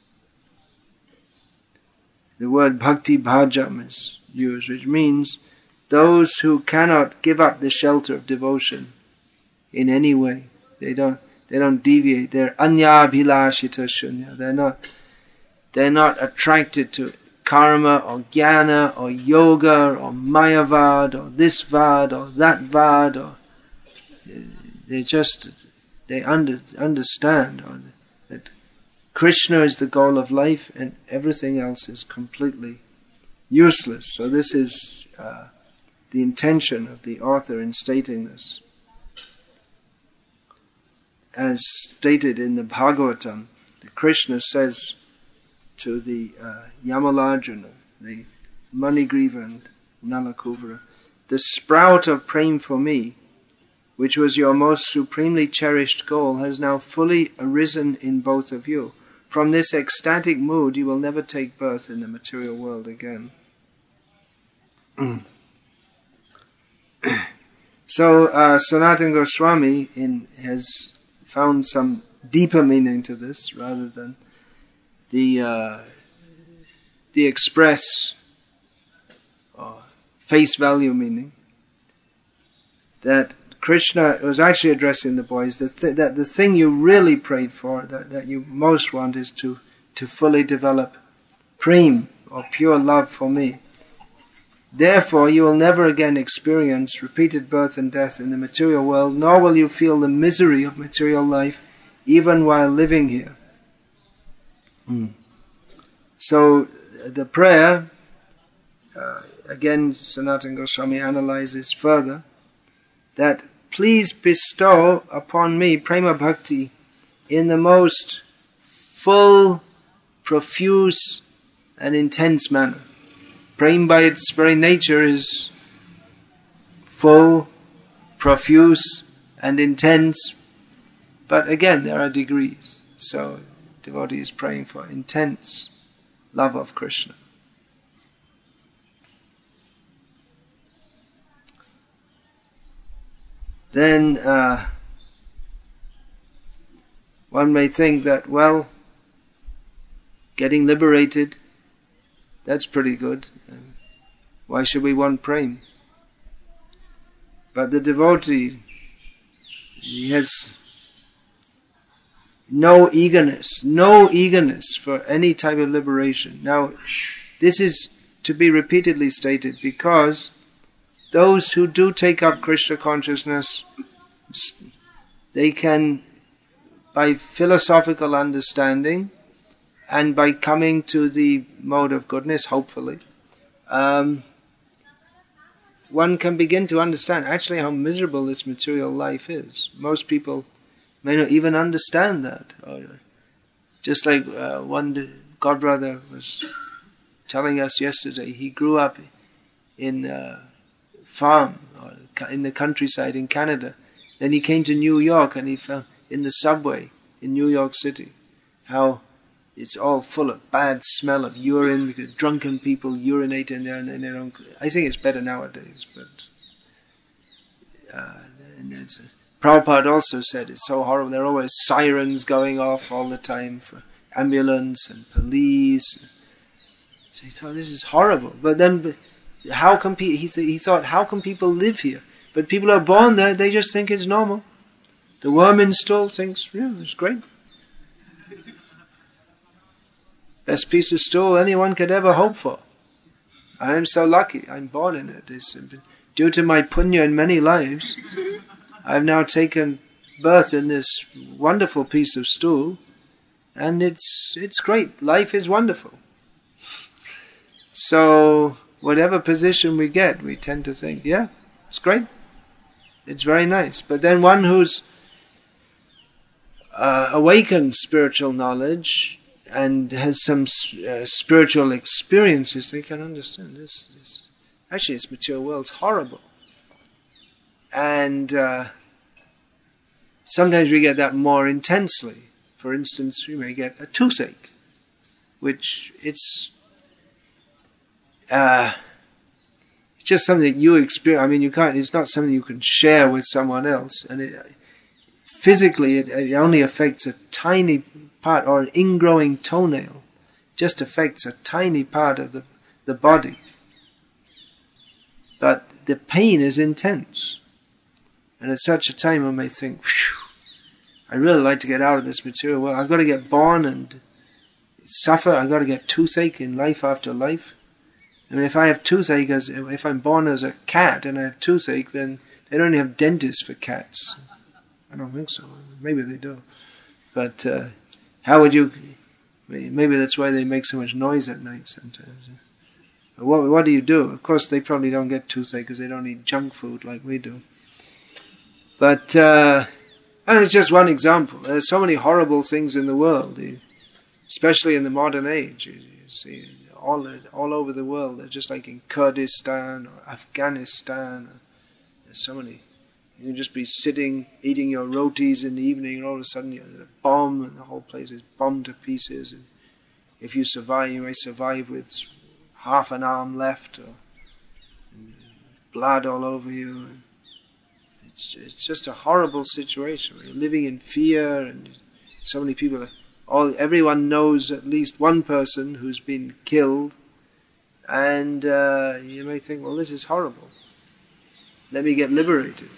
The word bhakti bhajam is used, which means those who cannot give up the shelter of devotion in any way. They don't. They don't deviate. They're anyabhilashita shunya. They're not. They're not attracted to karma or jnana or yoga or mayavad or this vad or that vad or. They just, they under, understand that Krishna is the goal of life and everything else is completely useless. So this is uh, the intention of the author in stating this. As stated in the Bhagavatam, Krishna says to the uh, Yamalarjuna, the Manigriva and Nalakuvara, the sprout of prema for me, which was your most supremely cherished goal, has now fully arisen in both of you. From this ecstatic mood, you will never take birth in the material world again. So, uh, Sanatana Goswami in, has found some deeper meaning to this, rather than the uh, the express or face value meaning. That Krishna was actually addressing the boys that th- that the thing you really prayed for, that, that you most want, is to, to fully develop prema, or pure love for me. Therefore, you will never again experience repeated birth and death in the material world, nor will you feel the misery of material life, even while living here. Mm. So, the prayer, uh, again, Sanatana Goswami analyzes further, that please bestow upon me prema bhakti in the most full, profuse and intense manner. Prema by its very nature is full, profuse and intense, but again there are degrees. So devotee is praying for intense love of Krishna. Then uh, one may think that, well, getting liberated, that's pretty good. Why should we want prema? But the devotee, he has no eagerness, no eagerness for any type of liberation. Now, this is to be repeatedly stated because those who do take up Krishna consciousness, they can, by philosophical understanding and by coming to the mode of goodness, hopefully, um, one can begin to understand actually how miserable this material life is. Most people may not even understand that. Or just like uh, one godbrother was telling us yesterday, he grew up in uh, farm or in the countryside in Canada. Then he came to New York and he found in the subway in New York City how it's all full of bad smell of urine because drunken people urinate in there and then they don't. I think it's better nowadays, but uh, and it's, Prabhupada also said it's so horrible. There are always sirens going off all the time for ambulance and police. So he thought this is horrible. But then, how can pe- he th- he thought how can people live here? But people are born there; they just think it's normal. The worm in stool thinks, yeah, it's great. Best piece of stool anyone could ever hope for. I'm so lucky, I'm born in it. It's, due to my punya in many lives, I've now taken birth in this wonderful piece of stool, and it's it's great. Life is wonderful. So, whatever position we get, we tend to think, yeah, it's great. It's very nice. But then one who's uh, awakened spiritual knowledge and has some uh, spiritual experiences, they can understand this. this. Actually, this material world's horrible. And uh, sometimes we get that more intensely. For instance, we may get a toothache, which it's uh, it's just something that you experience. I mean, you can't. It's not something you can share with someone else. And it, physically, it, it only affects a tiny part, or an ingrowing toenail. Just affects a tiny part of the the body. But the pain is intense. And at such a time, one may think, phew, I'd really like to get out of this material world. I've got to get born and suffer. I've got to get toothache in life after life. I mean, if I have toothache, as if I'm born as a cat and I have toothache, then they don't have dentists for cats. I don't think so. Maybe they do. But uh, how would you... Maybe that's why they make so much noise at night sometimes. But what, what do you do? Of course, they probably don't get toothache because they don't eat junk food like we do. But... Uh, And it's just one example. There's so many horrible things in the world, especially in the modern age. You, you see, all all over the world. They're just like in Kurdistan or Afghanistan. There's so many. You can just be sitting, eating your rotis in the evening, and all of a sudden you get a bomb, and the whole place is bombed to pieces. And if you survive, you may survive with half an arm left, or blood all over you. It's, it's just a horrible situation. You're living in fear, and so many people. All everyone knows at least one person who's been killed, and uh, you may think, "Well, this is horrible. Let me get liberated."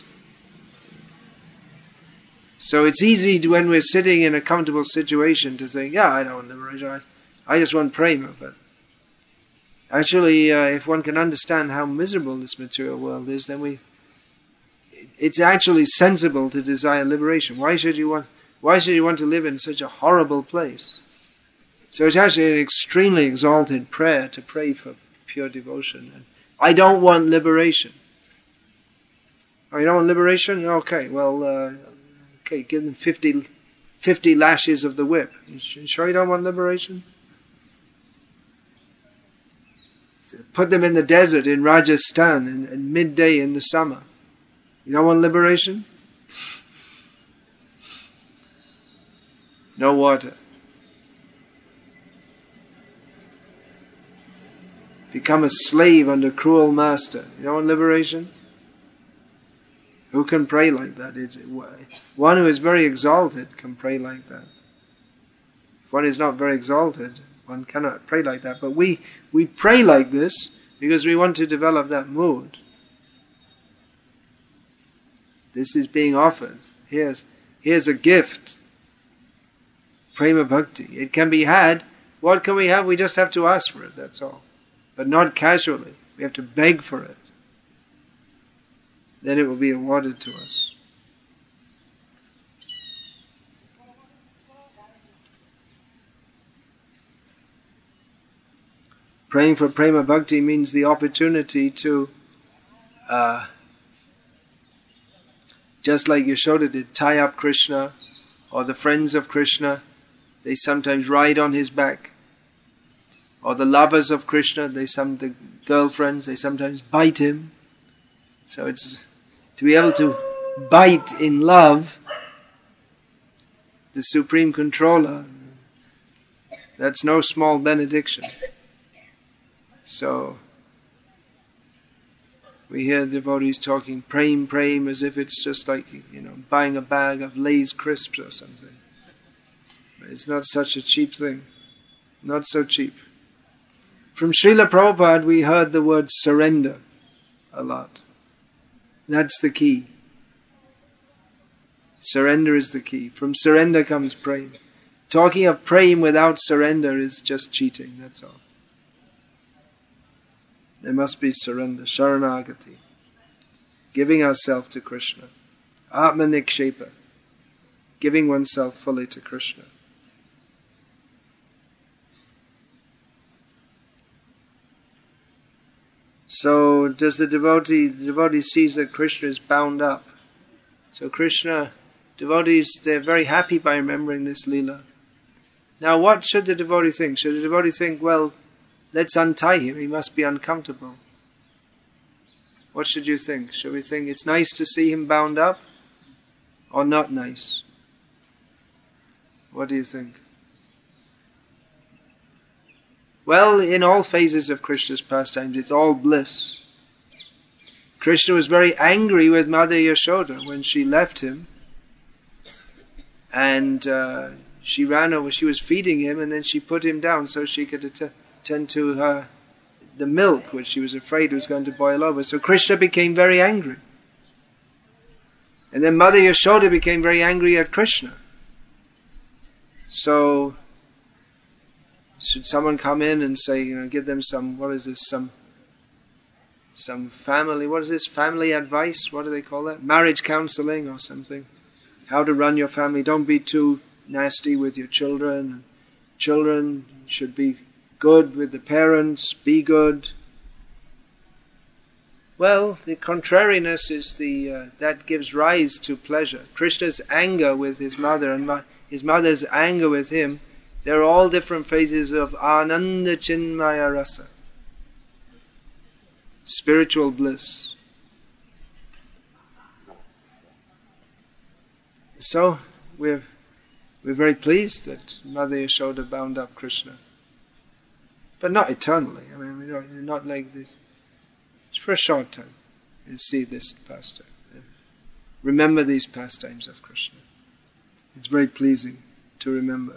So it's easy to, when we're sitting in a comfortable situation, to think, "Yeah, I don't want liberation. I, I just want prema." But actually, uh, if one can understand how miserable this material world is, then we. It's actually sensible to desire liberation. Why should you want? Why should you want to live in such a horrible place? So it's actually an extremely exalted prayer to pray for pure devotion. And I don't want liberation. Oh, you don't want liberation? Okay, well, uh, okay, give them fifty, fifty lashes of the whip. You sure you don't want liberation? Put them in the desert in Rajasthan in, in midday in the summer. You don't want liberation? No water. Become a slave under cruel master. You don't want liberation? Who can pray like that? It's, one who is very exalted can pray like that. If one is not very exalted, one cannot pray like that. But we, we pray like this because we want to develop that mood. This is being offered. Here's, here's a gift. Prema Bhakti. It can be had. What can we have? We just have to ask for it, that's all. But not casually. We have to beg for it. Then it will be awarded to us. Praying for Prema Bhakti means the opportunity to uh, just like Yashoda did, tie up Krishna, or the friends of Krishna, they sometimes ride on his back. Or the lovers of Krishna, they some the girlfriends, they sometimes bite him. So it's to be able to bite in love the Supreme Controller. That's no small benediction. So we hear devotees talking prem, prem, as if it's just like, you know, buying a bag of Lay's crisps or something. But it's not such a cheap thing. Not so cheap. From Srila Prabhupada we heard the word surrender a lot. That's the key. Surrender is the key. From surrender comes prema. Talking of prema without surrender is just cheating, that's all. There must be surrender, sharanagati. Giving ourselves to Krishna. Atma nikshepa. Giving oneself fully to Krishna. So does the devotee, the devotee sees that Krishna is bound up. So Krishna, devotees, they're very happy by remembering this Leela. Now what should the devotee think? Should the devotee think, well, let's untie him, he must be uncomfortable. What should you think? Should we think it's nice to see him bound up? Or not nice? What do you think? Well, in all phases of Krishna's pastimes, it's all bliss. Krishna was very angry with Mother Yashoda when she left him. And uh, she ran over, she was feeding him, and then she put him down so she could att- attend to her, the milk, which she was afraid was going to boil over. So Krishna became very angry. And then Mother Yashoda became very angry at Krishna. So, should someone come in and say, you know, give them some, what is this, some, some family, what is this, family advice, what do they call that? Marriage counseling or something. How to run your family, don't be too nasty with your children. Children should be good with the parents, be good. Well, the contrariness is the, uh, that gives rise to pleasure. Krishna's anger with his mother and ma- his mother's anger with him, they're all different phases of Ananda Chinmaya Rasa. Spiritual bliss. So, we're, we're very pleased that Mother Yashoda bound up Krishna. But not eternally. I mean, we don't, not like this. It's for a short time. You see this pastime. Remember these pastimes of Krishna. It's very pleasing to remember.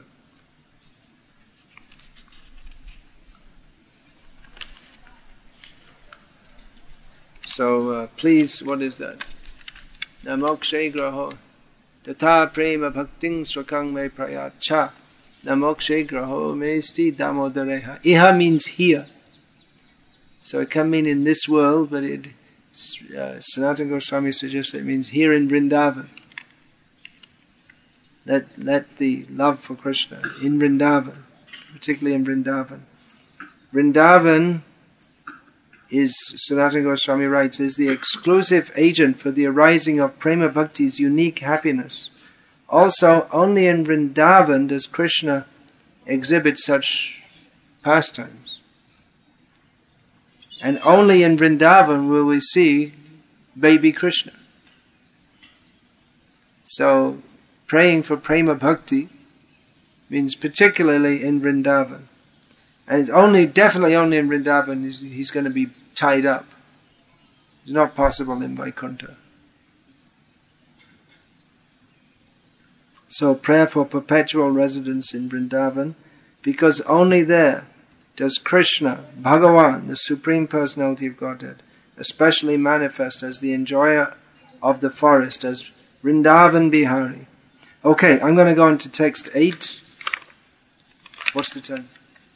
So uh, please, what is that? Namokshe graho tata prema bhakting swakang me prayacha namokshe graho mesti damodareha. Iha means here. So it can mean in this world, but it, uh, Sanatana Goswami suggests it means here in Vrindavan. Let, let the love for Krishna in Vrindavan, particularly in Vrindavan. Vrindavan is, Sanatana Goswami writes, is the exclusive agent for the arising of Prema Bhakti's unique happiness. Also, only in Vrindavan does Krishna exhibit such pastimes. And only in Vrindavan will we see baby Krishna. So, praying for Prema Bhakti means particularly in Vrindavan. And it's only, definitely only in Vrindavan he's, he's going to be tied up. It's not possible in Vaikuntha. So prayer for perpetual residence in Vrindavan, because only there does Krishna, Bhagavan, the Supreme Personality of Godhead, especially manifest as the enjoyer of the forest, as Vrindavan Bihari. Okay, I'm going to go into text eight. What's the time?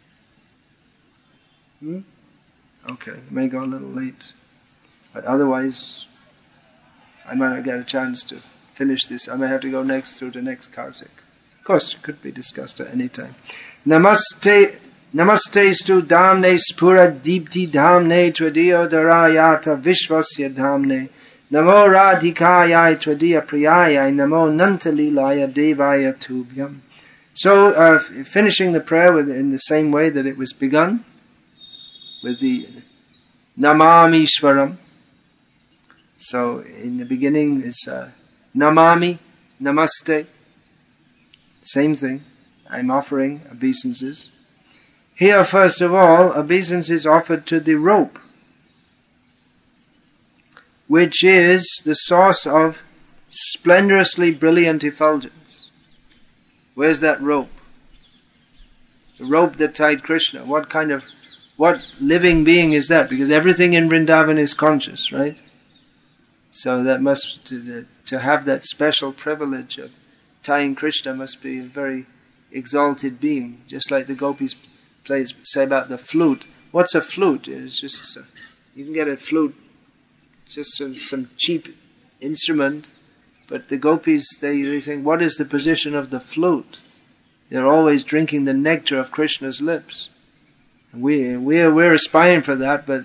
Hmm? Okay, it may go a little late. But otherwise, I might not get a chance to finish this. I may have to go next through the next Kartik. Of course, it could be discussed at any time. Namaste, namaste stu damne spura deepti damne tvadiyo darayata vishvasya damne. Namo radhikaya tvadiya priyaya namo nantalilaya devaya tubhyam. So, uh, finishing the prayer with, in the same way that it was begun, with the Namami Shvaram. So in the beginning is uh, Namami, Namaste. Same thing. I'm offering obeisances. Here, first of all, obeisances offered to the rope, which is the source of splendorously brilliant effulgence. Where's that rope? The rope that tied Krishna. What kind of What living being is that? Because everything in Vrindavan is conscious, right? So that must, to, to have that special privilege of tying Krishna must be a very exalted being, just like the gopis plays, say about the flute. What's a flute? It's just a, you can get a flute, just some, some cheap instrument, but the gopis, they, they think, what is the position of the flute? They're always drinking the nectar of Krishna's lips. We, we're, we're aspiring for that, but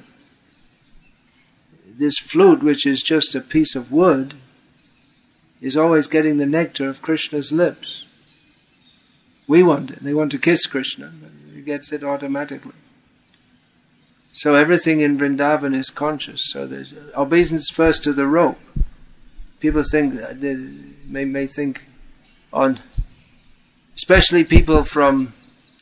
this flute, which is just a piece of wood, is always getting the nectar of Krishna's lips. We want it. They want to kiss Krishna, but he gets it automatically. So everything in Vrindavan is conscious. So there's obeisance first to the rope. People think, they may, may think on, especially people from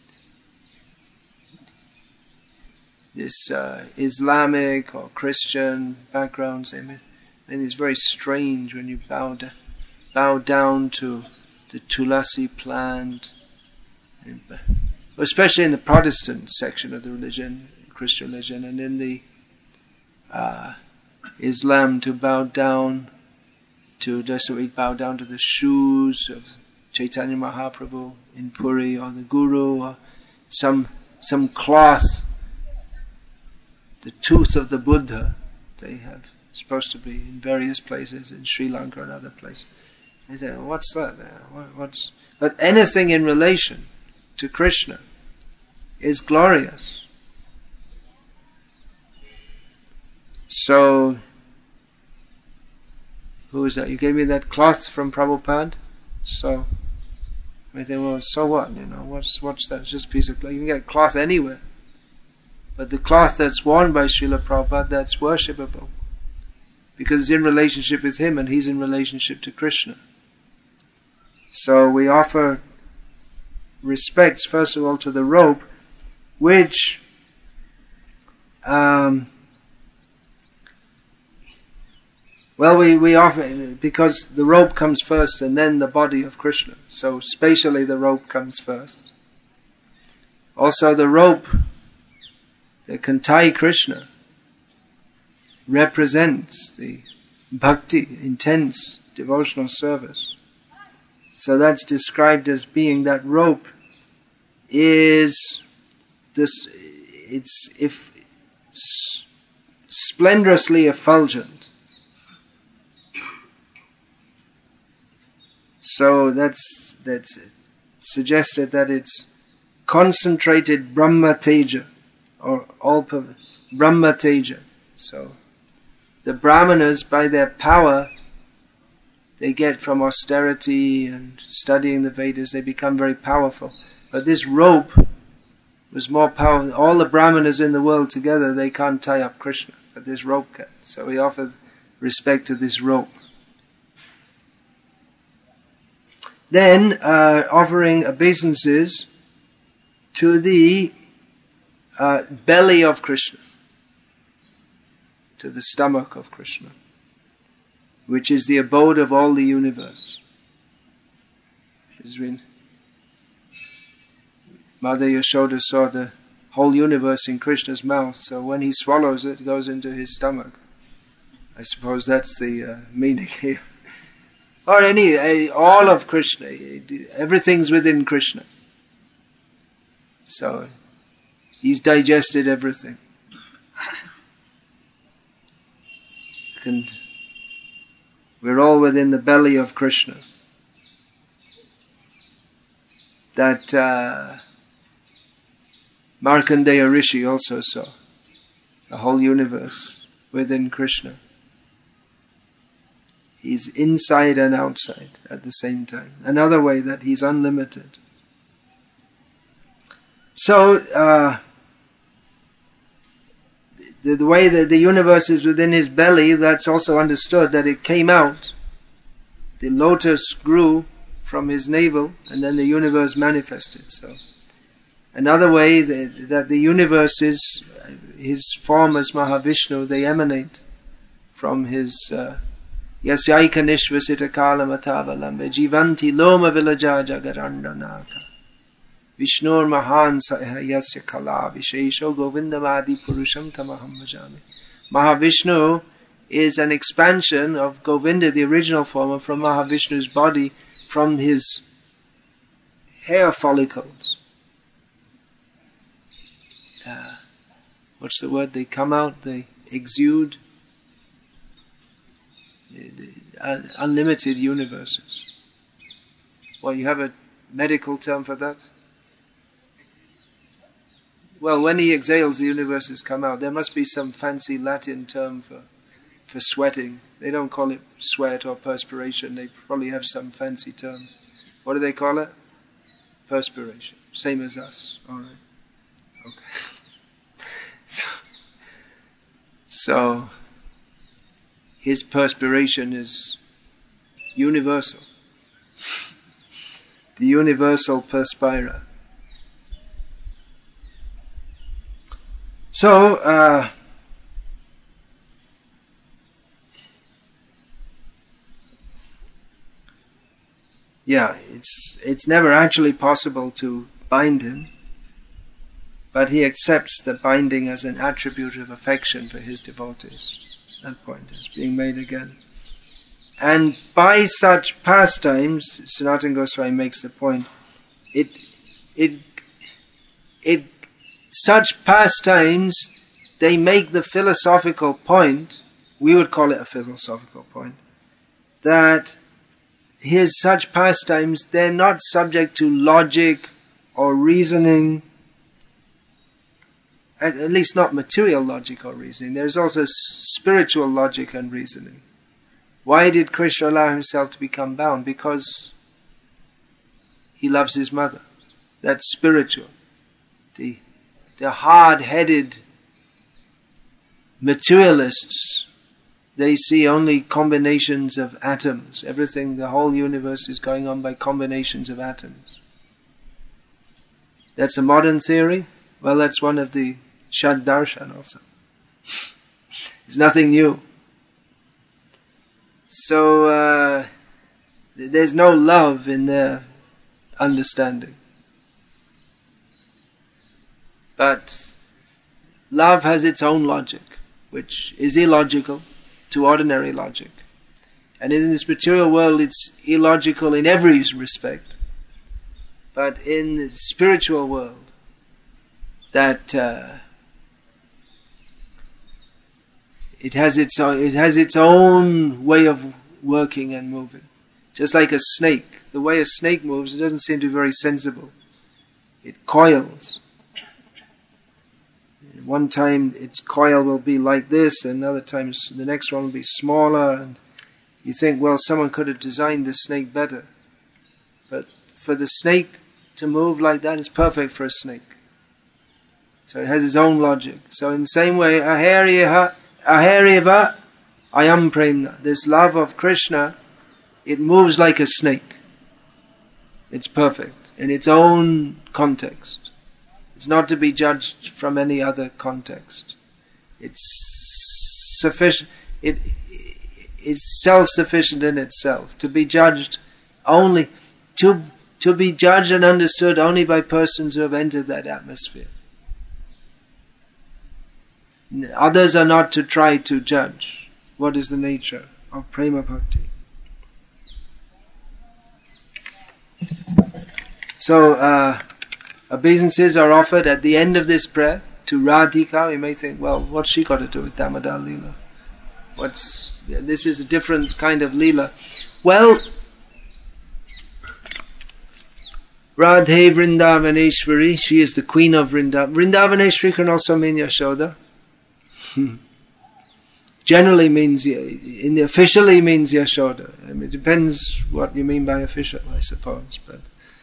this uh, Islamic or Christian backgrounds, they may, and it's very strange when you bow, da, bow down to the tulasi plant, and, especially in the Protestant section of the religion, Christian religion, and in the uh, Islam to bow down to, just so we bow down to the shoes of Chaitanya Mahaprabhu in Puri, or the Guru, or some some cloth, the tooth of the Buddha. They have supposed to be in various places in Sri Lanka and other places. They say, what's that there? What, what's but anything in relation to Krishna is glorious. So, who is that? You gave me that cloth from Prabhupada. So, I think, well, so what? You know, what's what's that? It's just a piece of cloth. You can get a cloth anywhere. But the cloth that's worn by Srila Prabhupada, that's worshipable. Because it's in relationship with him and he's in relationship to Krishna. So we offer respects, first of all, to the rope, which um, well, we, we offer, because the rope comes first and then the body of Krishna. So spatially the rope comes first. Also the rope that can tie Krishna represents the bhakti, intense devotional service. So that's described as being, that rope is this, it's if splendorously effulgent. So that's that's suggested that it's concentrated Brahma Teja, or all Brahma Teja. So the Brahmanas, by their power they get from austerity and studying the Vedas, they become very powerful. But this rope was more powerful. All the Brahmanas in the world together, they can't tie up Krishna, but this rope can. So we offer respect to this rope. Then uh, offering obeisances to the uh, belly of Krishna, to the stomach of Krishna, which is the abode of all the universe. When Mother Yashoda saw the whole universe in Krishna's mouth, so when he swallows it, it goes into his stomach. I suppose that's the uh, meaning here. Or any, all of Krishna, everything's within Krishna. So, he's digested everything. And we're all within the belly of Krishna. That uh, Markandeya Rishi also saw. The whole universe within Krishna. He's inside and outside at the same time. Another way that he's unlimited. So, uh, the, the way that the universe is within his belly, that's also understood that it came out. The lotus grew from his navel and then the universe manifested. So, another way that, that the universe is, his form as Mahavishnu, they emanate from his uh, Yasyaika nishvasita kala matavalambe jivanti loma vilaja jagarandanata Vishnur mahan yasya kala vishesho govindamadi purusham tamaham bhajami. Mahavishnu is an expansion of Govinda, the original form, from Mahavishnu's body, from his hair follicles. Uh, what's the word? They come out, they exude. The, the, uh, unlimited universes. Well, you have a medical term for that? Well, when he exhales, the universes come out. There must be some fancy Latin term for for sweating. They don't call it sweat or perspiration. They probably have some fancy term. What do they call it? Perspiration. Same as us. All right. Okay. So, so his perspiration is universal. The universal perspirer. So, uh, yeah, it's it's never actually possible to bind him, but he accepts the binding as an attribute of affection for his devotees. That point is being made again. And by such pastimes, Sanatana Goswami makes the point, it, it, it, such pastimes, they make the philosophical point, we would call it a philosophical point, that his such pastimes, they're not subject to logic or reasoning, at, at least not material logic or reasoning. There's also spiritual logic and reasoning. Why did Krishna allow himself to become bound? Because he loves his mother. That's spiritual. The, the hard-headed materialists, they see only combinations of atoms. Everything, the whole universe is going on by combinations of atoms. That's a modern theory? Well, that's one of the Shad Darshan also. It's nothing new. So, uh, there's no love in their understanding. But love has its own logic, which is illogical to ordinary logic. And in this material world, it's illogical in every respect. But in the spiritual world, that uh, it has its own, it has its own way of working and moving. Just like a snake. The way a snake moves, it doesn't seem to be very sensible. It coils. One time its coil will be like this, and another time the next one will be smaller, and you think, well, someone could have designed the snake better. But for the snake to move like that, it's perfect for a snake. So it has its own logic. So in the same way, ahariva, ahariva ayam premna, this love of Krishna, it moves like a snake. It's perfect in its own context. It's not to be judged from any other context. It's sufficient. It is self-sufficient in itself. To be judged only, to to be judged and understood only by persons who have entered that atmosphere. Others are not to try to judge what is the nature of prema bhakti. So, uh, obeisances are offered at the end of this prayer to Radhika. You may think, well, what's she got to do with Damodar Leela? What's, this is a different kind of Leela. Well, Radhe Vrindavaneshwari, she is the queen of Vrindavan. Vrindavaneshwari can also mean Yashoda. Generally means, in the officially means Yashoda. I mean, it depends what you mean by official, I suppose. But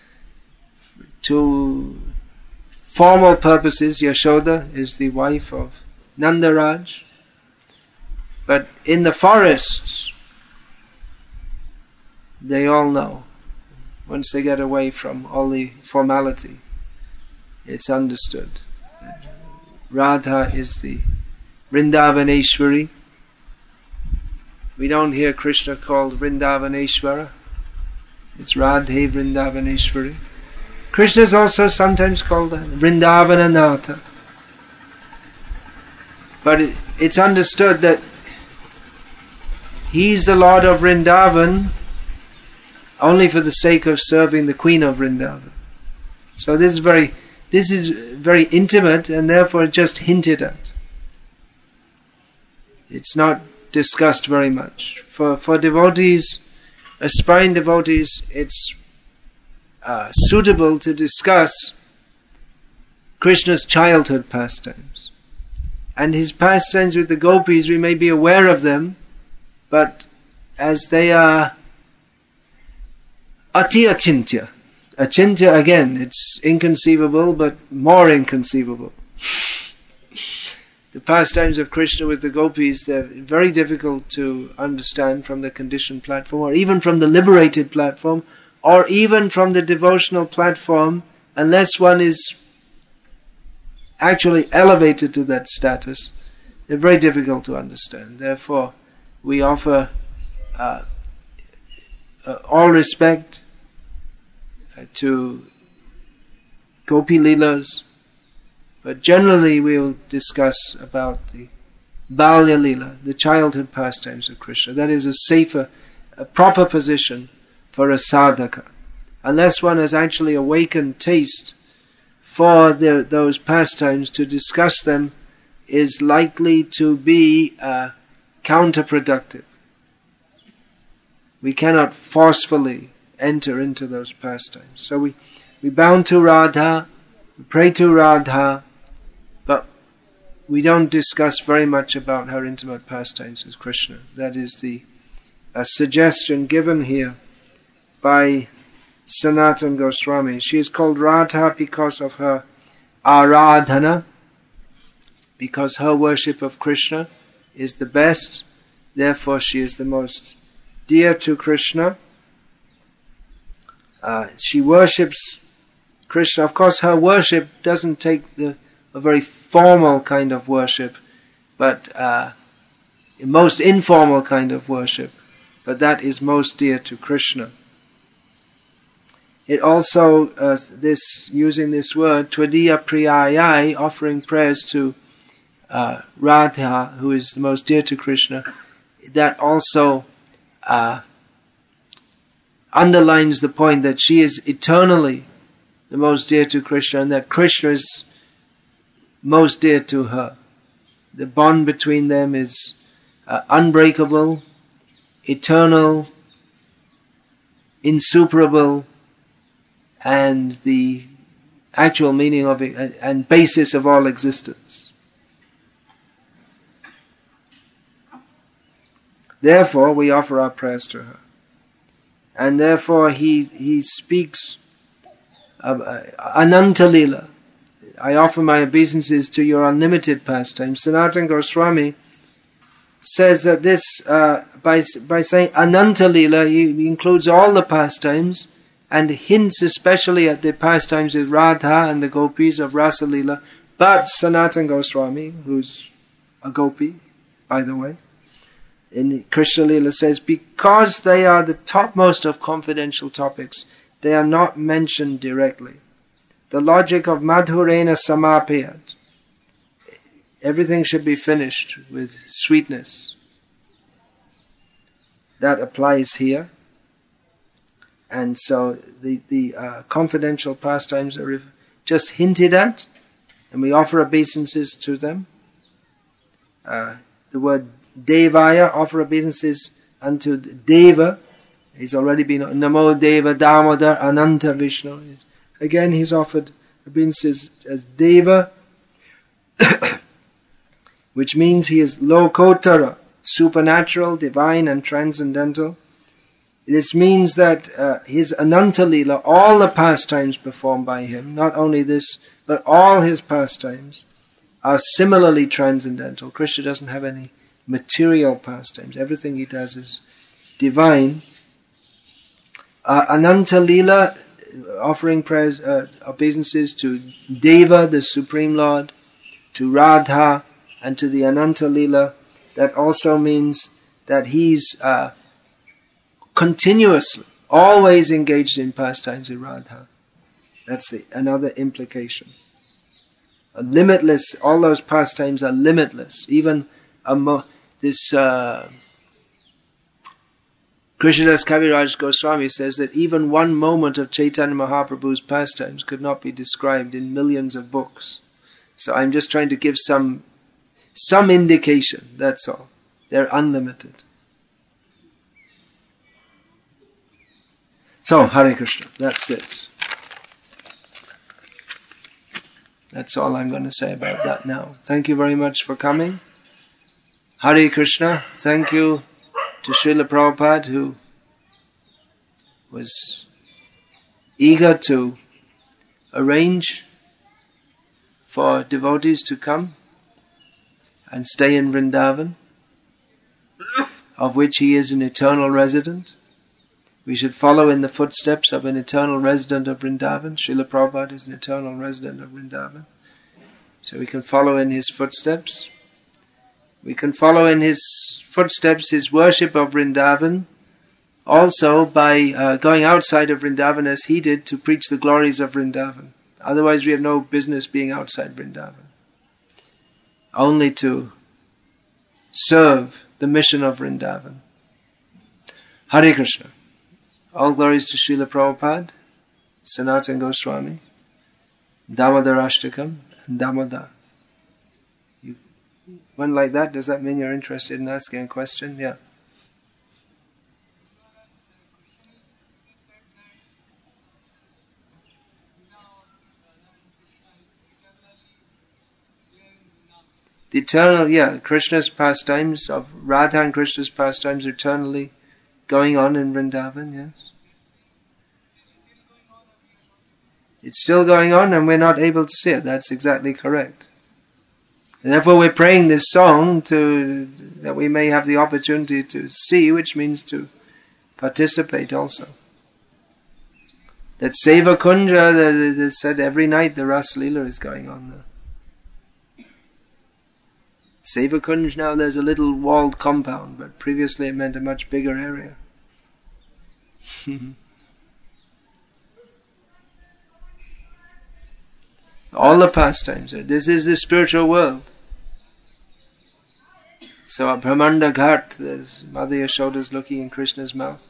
to formal purposes, Yashoda is the wife of Nandaraj. But in the forests, they all know. Once they get away from all the formality, it's understood. Radha is the Vrindavaneshwari. We don't hear Krishna called Vrindavaneshwara. It's Radhe Vrindavaneshwari. Krishna is also sometimes called Vrindavananatha. But it, it's understood that he's the Lord of Vrindavan only for the sake of serving the Queen of Vrindavan. So this is very, this is very intimate and therefore just hinted at. It's not discussed very much. For for devotees, aspiring devotees, it's uh, suitable to discuss Krishna's childhood pastimes. And his pastimes with the gopis, we may be aware of them, but as they are ati achintya. Achintya, again, it's inconceivable, but more inconceivable. The pastimes of Krishna with the gopis, they're very difficult to understand from the conditioned platform, or even from the liberated platform, or even from the devotional platform, unless one is actually elevated to that status. They're very difficult to understand. Therefore, we offer uh, uh, all respect uh, to Gopi Leelas, but generally we will discuss about the Balya Leela, the childhood pastimes of Krishna. That is a safer, a proper position for a sadhaka. Unless one has actually awakened taste for the, those pastimes, to discuss them is likely to be uh, counterproductive. We cannot forcefully enter into those pastimes. So we, we bow to Radha, we pray to Radha, but we don't discuss very much about her intimate pastimes with Krishna. That is the a suggestion given here by Sanatana Goswami. She is called Radha because of her aradhana, because her worship of Krishna is the best, therefore she is the most dear to Krishna. Uh, she worships Krishna. Of course, her worship doesn't take the a very formal kind of worship, but uh, a most informal kind of worship, but that is most dear to Krishna. It also, uh, this using this word, Tvadiya Priyayai, offering prayers to uh, Radha, who is the most dear to Krishna, that also uh, underlines the point that she is eternally the most dear to Krishna, and that Krishna is most dear to her. The bond between them is uh, unbreakable, eternal, insuperable, and the actual meaning of it and basis of all existence. Therefore, we offer our prayers to her. And therefore, he, he speaks of uh, Ananta Leela. I offer my obeisances to your unlimited pastimes. Sanatana Goswami says that this, uh, by, by saying Ananta Leela, he includes all the pastimes, and hints especially at the pastimes with Radha and the gopis of Rasa Leela. But Sanatana Goswami, who's a gopi, by the way, in Krishna Leela says, because they are the topmost of confidential topics, they are not mentioned directly. The logic of Madhurena Samapayat, everything should be finished with sweetness. That applies here. And so the, the uh, confidential pastimes are just hinted at, and we offer obeisances to them. Uh, the word Devaya, offer obeisances unto Deva. He's already been, Namo Deva Damodar Ananta Vishnu. Again, he's offered obeisances as Deva, which means he is Lokotara, supernatural, divine and transcendental. This means that uh, his Ananta Leela, all the pastimes performed by him, not only this, but all his pastimes, are similarly transcendental. Krishna doesn't have any material pastimes. Everything he does is divine. Uh, Ananta Leela, offering prayers, uh, obeisances to Deva, the Supreme Lord, to Radha, and to the Ananta Leela. That also means that he's uh, continuously, always engaged in pastimes with Radha. That's the, another implication. A limitless, all those pastimes are limitless. Even a mo- this uh, Krishnadas Kaviraj Goswami says that even one moment of Chaitanya Mahaprabhu's pastimes could not be described in millions of books. So I'm just trying to give some some indication, that's all. They're unlimited. So, Hare Krishna, that's it. That's all I'm going to say about that now. Thank you very much for coming. Hare Krishna, thank you to Srila Prabhupada, who was eager to arrange for devotees to come and stay in Vrindavan, of which he is an eternal resident. We should follow in the footsteps of an eternal resident of Vrindavan. Srila Prabhupada is an eternal resident of Vrindavan. So we can follow in his footsteps. We can follow in his footsteps, his worship of Vrindavan, also by uh, going outside of Vrindavan as he did to preach the glories of Vrindavan. Otherwise we have no business being outside Vrindavan. Only to serve the mission of Vrindavan. Hare Krishna. All glories to Srila Prabhupada, Sanatana Goswami, Damodar Ashtakam, and Damodar. You, one like that, does that mean you're interested in asking a question? Yeah. The eternal, yeah, Krishna's pastimes of Radha and Krishna's pastimes are eternally going on in Vrindavan, yes. It's still going on and we're not able to see it. That's exactly correct. And therefore we're praying this song to that we may have the opportunity to see, which means to participate also. That Seva Kunja, they said every night the Ras Leela is going on there. Seva Kunj, now there's a little walled compound, but previously it meant a much bigger area. All the pastimes, this is the spiritual world. So at Brahmanda Ghat, there's Mother Yashoda's looking in Krishna's mouth.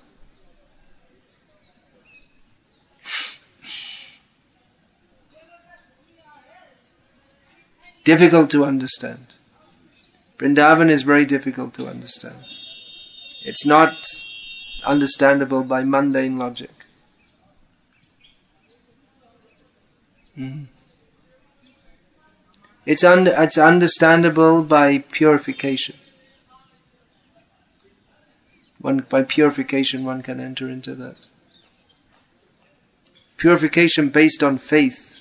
Difficult to understand. Vrindavan is very difficult to understand. It's not understandable by mundane logic. Mm. It's, un- it's understandable by purification. One, by purification one can enter into that. Purification based on faith.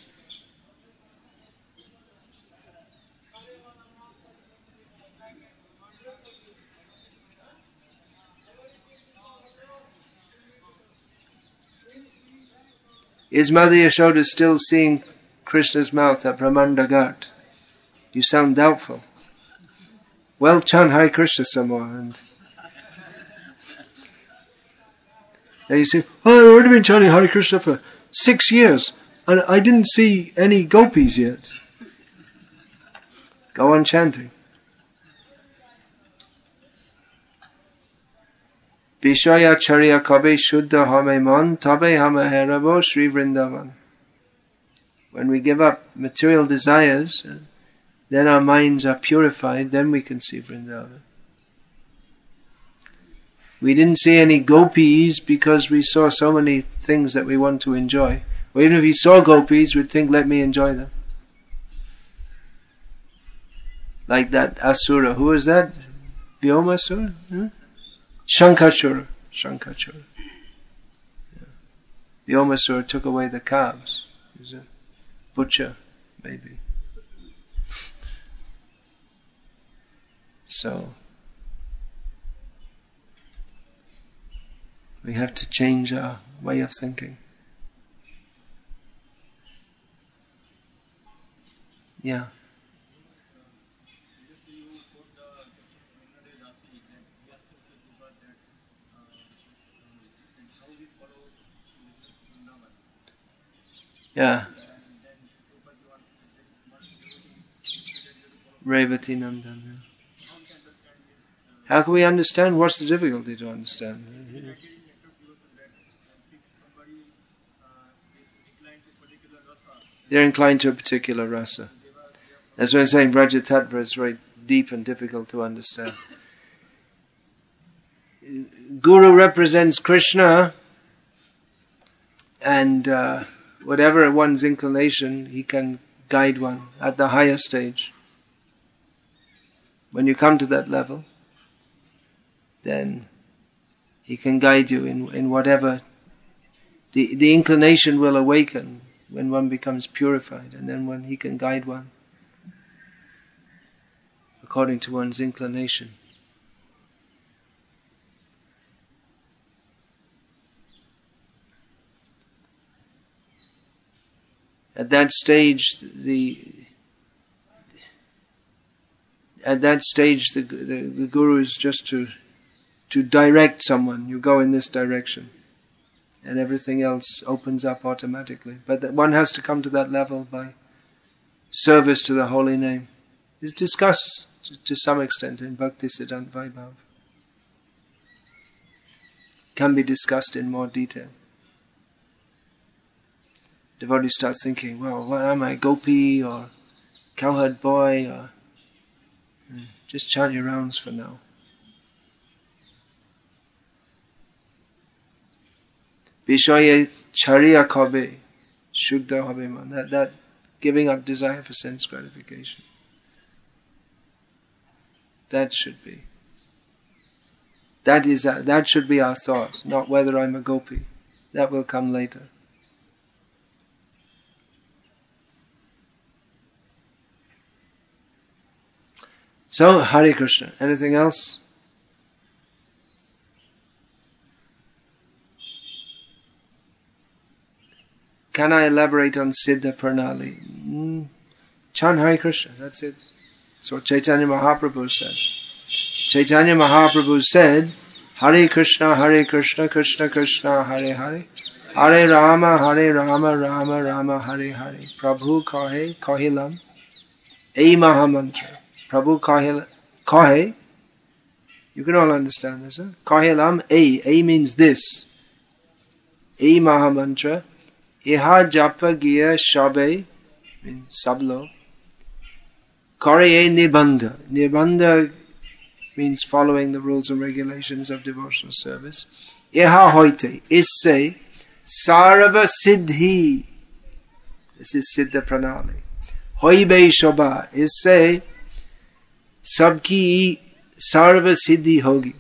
Is Mother Yashoda still seeing Krishna's mouth at Brahmanda Ghat? You sound doubtful. Well, chant Hare Krishna some more. And then you say, oh, I've already been chanting Hare Krishna for six years and I didn't see any gopis yet. Go on chanting. Vishaya charya kabe shuddha hame man tabe hame herabo Sri Vrindavan. When we give up material desires, then our minds are purified, then we can see Vrindavan. We didn't see any gopis because we saw so many things that we want to enjoy. Or even if we saw gopis, we'd think, let me enjoy them. Like that Asura. Who was that? Vyomasura? Hmm? Shankachura. Shankachura. Yeah. Vyomasura took away the calves. He was a butcher, maybe. So, we have to change our way of thinking. Yeah. Yeah. Revati Nandan. How can we understand? What's the difficulty to understand? They're inclined to a particular rasa. That's why I'm saying Vraja Tattva is very deep and difficult to understand. Guru represents Krishna, and uh, whatever one's inclination, he can guide one at the higher stage. When you come to that level, then he can guide you in, in whatever. The, the inclination will awaken when one becomes purified, and then when he can guide one according to one's inclination. At that stage, the at that stage, the, the, the guru is just to to direct someone. You go in this direction, and everything else opens up automatically. But that one has to come to that level by service to the holy name. It's discussed to, to some extent in Bhakti Siddhanta Vaibhav. Can be discussed in more detail. Devotees start thinking, well, what am I, gopi or cowherd boy? Or hmm, just chant your rounds for now. Bishoye chariya kobe, shugda hobe man. That, that giving up desire for sense gratification. That should be. That is a, that should be our thought, not whether I'm a gopi. That will come later. So, Hare Krishna. Anything else? Can I elaborate on Siddha Pranali? Mm. Chant Hare Krishna, that's it. That's what Chaitanya Mahaprabhu said. Chaitanya Mahaprabhu said, Hare Krishna, Hare Krishna, Krishna Krishna, Hare Hare. Hare Rama, Hare Rama, Rama Rama, Hare Hare. Prabhu kahe, kahilam, ei mahamantra. Prabhu kahil, kahe, you can all understand this, huh? Kahilam, ei, ei means this. Ei mahamantra. Iha japa giya shabe, means sablo. Kare nibandha. Nibandha means following the rules and regulations of devotional service. Iha hoite, isse, sarva siddhi. This is Siddha Pranali. Hoibe shobha, isse, sabki sarva siddhi hogi.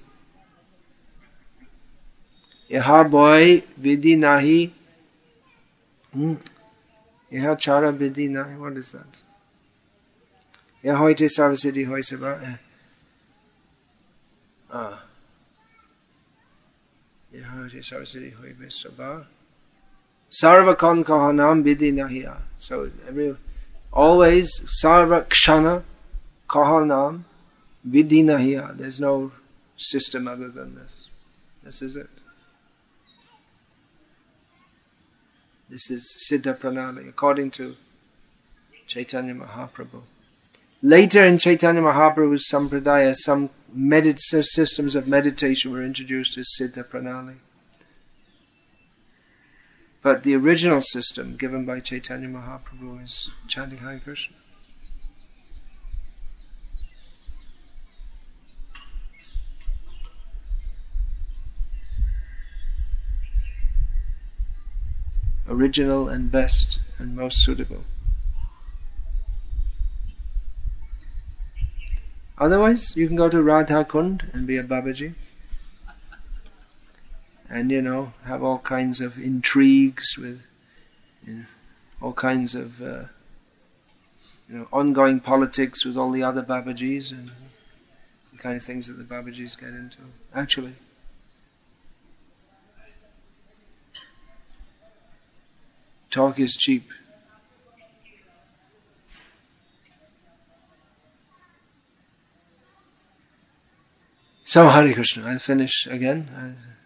Iha boy vidhi nahi. Hmm. Iha chara vidhi nahi. What is that? Iha hoite sarva siddhi hoi sabha. Ah. Iha hoite sarva siddhi hoi sabha. Sarva kon kahanam vidhi nahiya. So every always sarva kshana kahanam vidhi nahiya. There's no system other than this. This is it. This is Siddha Pranali, according to Chaitanya Mahaprabhu. Later in Chaitanya Mahaprabhu's Sampradaya, some medit- systems of meditation were introduced as Siddha Pranali. But the original system given by Chaitanya Mahaprabhu is chanting Hare Krishna. Original and best and most suitable. Otherwise, you can go to Radha Kund and be a Babaji. And, you know, have all kinds of intrigues with, you know, all kinds of, uh, you know, ongoing politics with all the other Babajis and the kind of things that the Babajis get into. Actually, talk is cheap. So, Hare Krishna. I'll finish again.